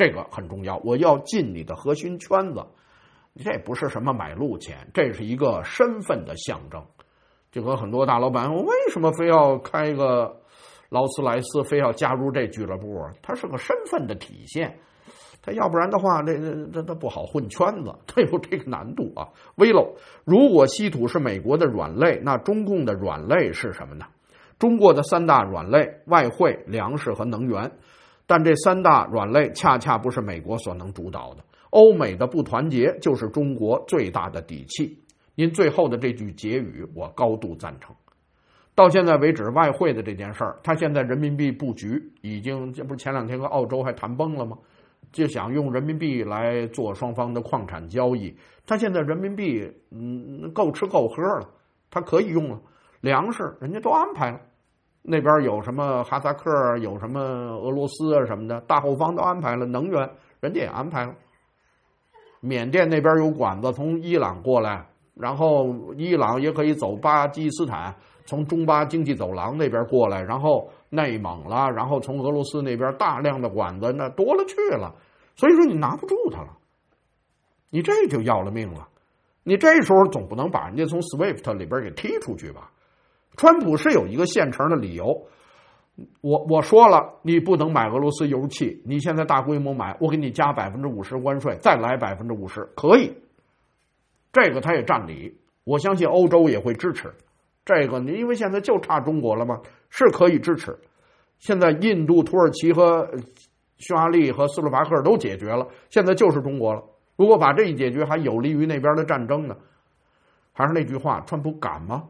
这个很重要，我要进你的核心圈子。这不是什么买路钱，这是一个身份的象征。就和很多大老板，为什么非要开一个劳斯莱斯，非要加入这俱乐部？它是个身份的体现，它要不然的话，这不好混圈子，它有这个难度啊。危喽！如果稀土是美国的软肋，那中共的软肋是什么呢？中国的三大软肋：外汇、粮食和能源。但这三大软肋恰恰不是美国所能主导的，欧美的不团结就是中国最大的底气。您最后的这句结语，我高度赞成。到现在为止，外汇的这件事儿，他现在人民币布局已经，这不是前两天和澳洲还谈崩了吗？就想用人民币来做双方的矿产交易。他现在人民币够吃够喝了，他可以用了。粮食人家都安排了，那边有什么哈萨克，有什么俄罗斯啊什么的，大后方都安排了。能源人家也安排了。缅甸那边有管子从伊朗过来，然后伊朗也可以走巴基斯坦，从中巴经济走廊那边过来，然后内蒙了，然后从俄罗斯那边大量的管子那多了去了。所以说你拿不住它了，你这就要了命了。你这时候总不能把人家从 SWIFT 里边给踢出去吧？川普是有一个现成的理由，我说了，你不能买俄罗斯油气，你现在大规模买，我给你加50%关税，再来50%，可以。这个他也占理，我相信欧洲也会支持。这个你因为现在就差中国了嘛，是可以支持。现在印度、土耳其和匈牙利和斯洛伐克都解决了，现在就是中国了。如果把这一解决，还有利于那边的战争呢。还是那句话，川普敢吗？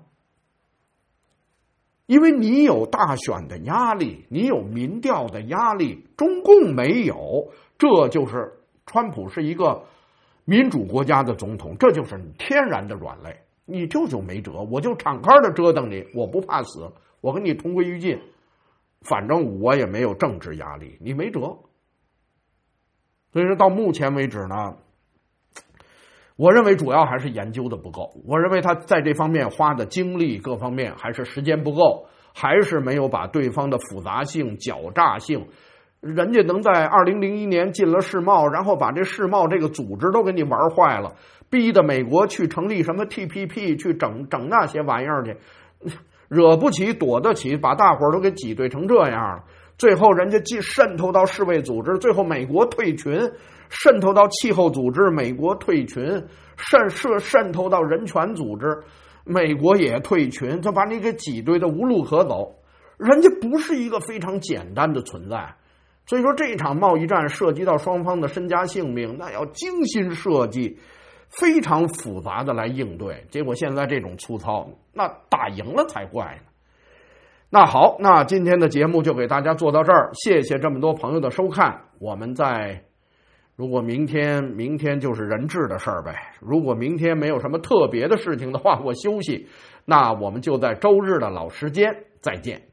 因为你有大选的压力，你有民调的压力，中共没有，这就是川普是一个民主国家的总统，这就是天然的软肋。你就没辙，我就敞开的折腾你，我不怕死，我跟你同归于尽，反正我也没有政治压力，你没辙。所以说到目前为止呢，我认为主要还是研究的不够，我认为他在这方面花的精力各方面还是时间不够，还是没有把对方的复杂性、狡诈性，人家能在2001年进了世贸，然后把这世贸这个组织都给你玩坏了，逼得美国去成立什么 TPP， 去整那些玩意儿去，惹不起躲得起，把大伙儿都给挤兑成这样了。最后人家渗透到世卫组织，最后美国退群，渗透到气候组织，美国退群，渗透到人权组织，美国也退群，他把你给挤兑的无路可走。人家不是一个非常简单的存在，所以说这场贸易战涉及到双方的身家性命，那要精心设计，非常复杂的来应对。结果现在这种粗糙，那打赢了才怪呢。那好，那今天的节目就给大家做到这儿，谢谢这么多朋友的收看。我们如果明天就是人质的事儿呗。如果明天没有什么特别的事情的话，我休息，那我们就在周日的老时间再见。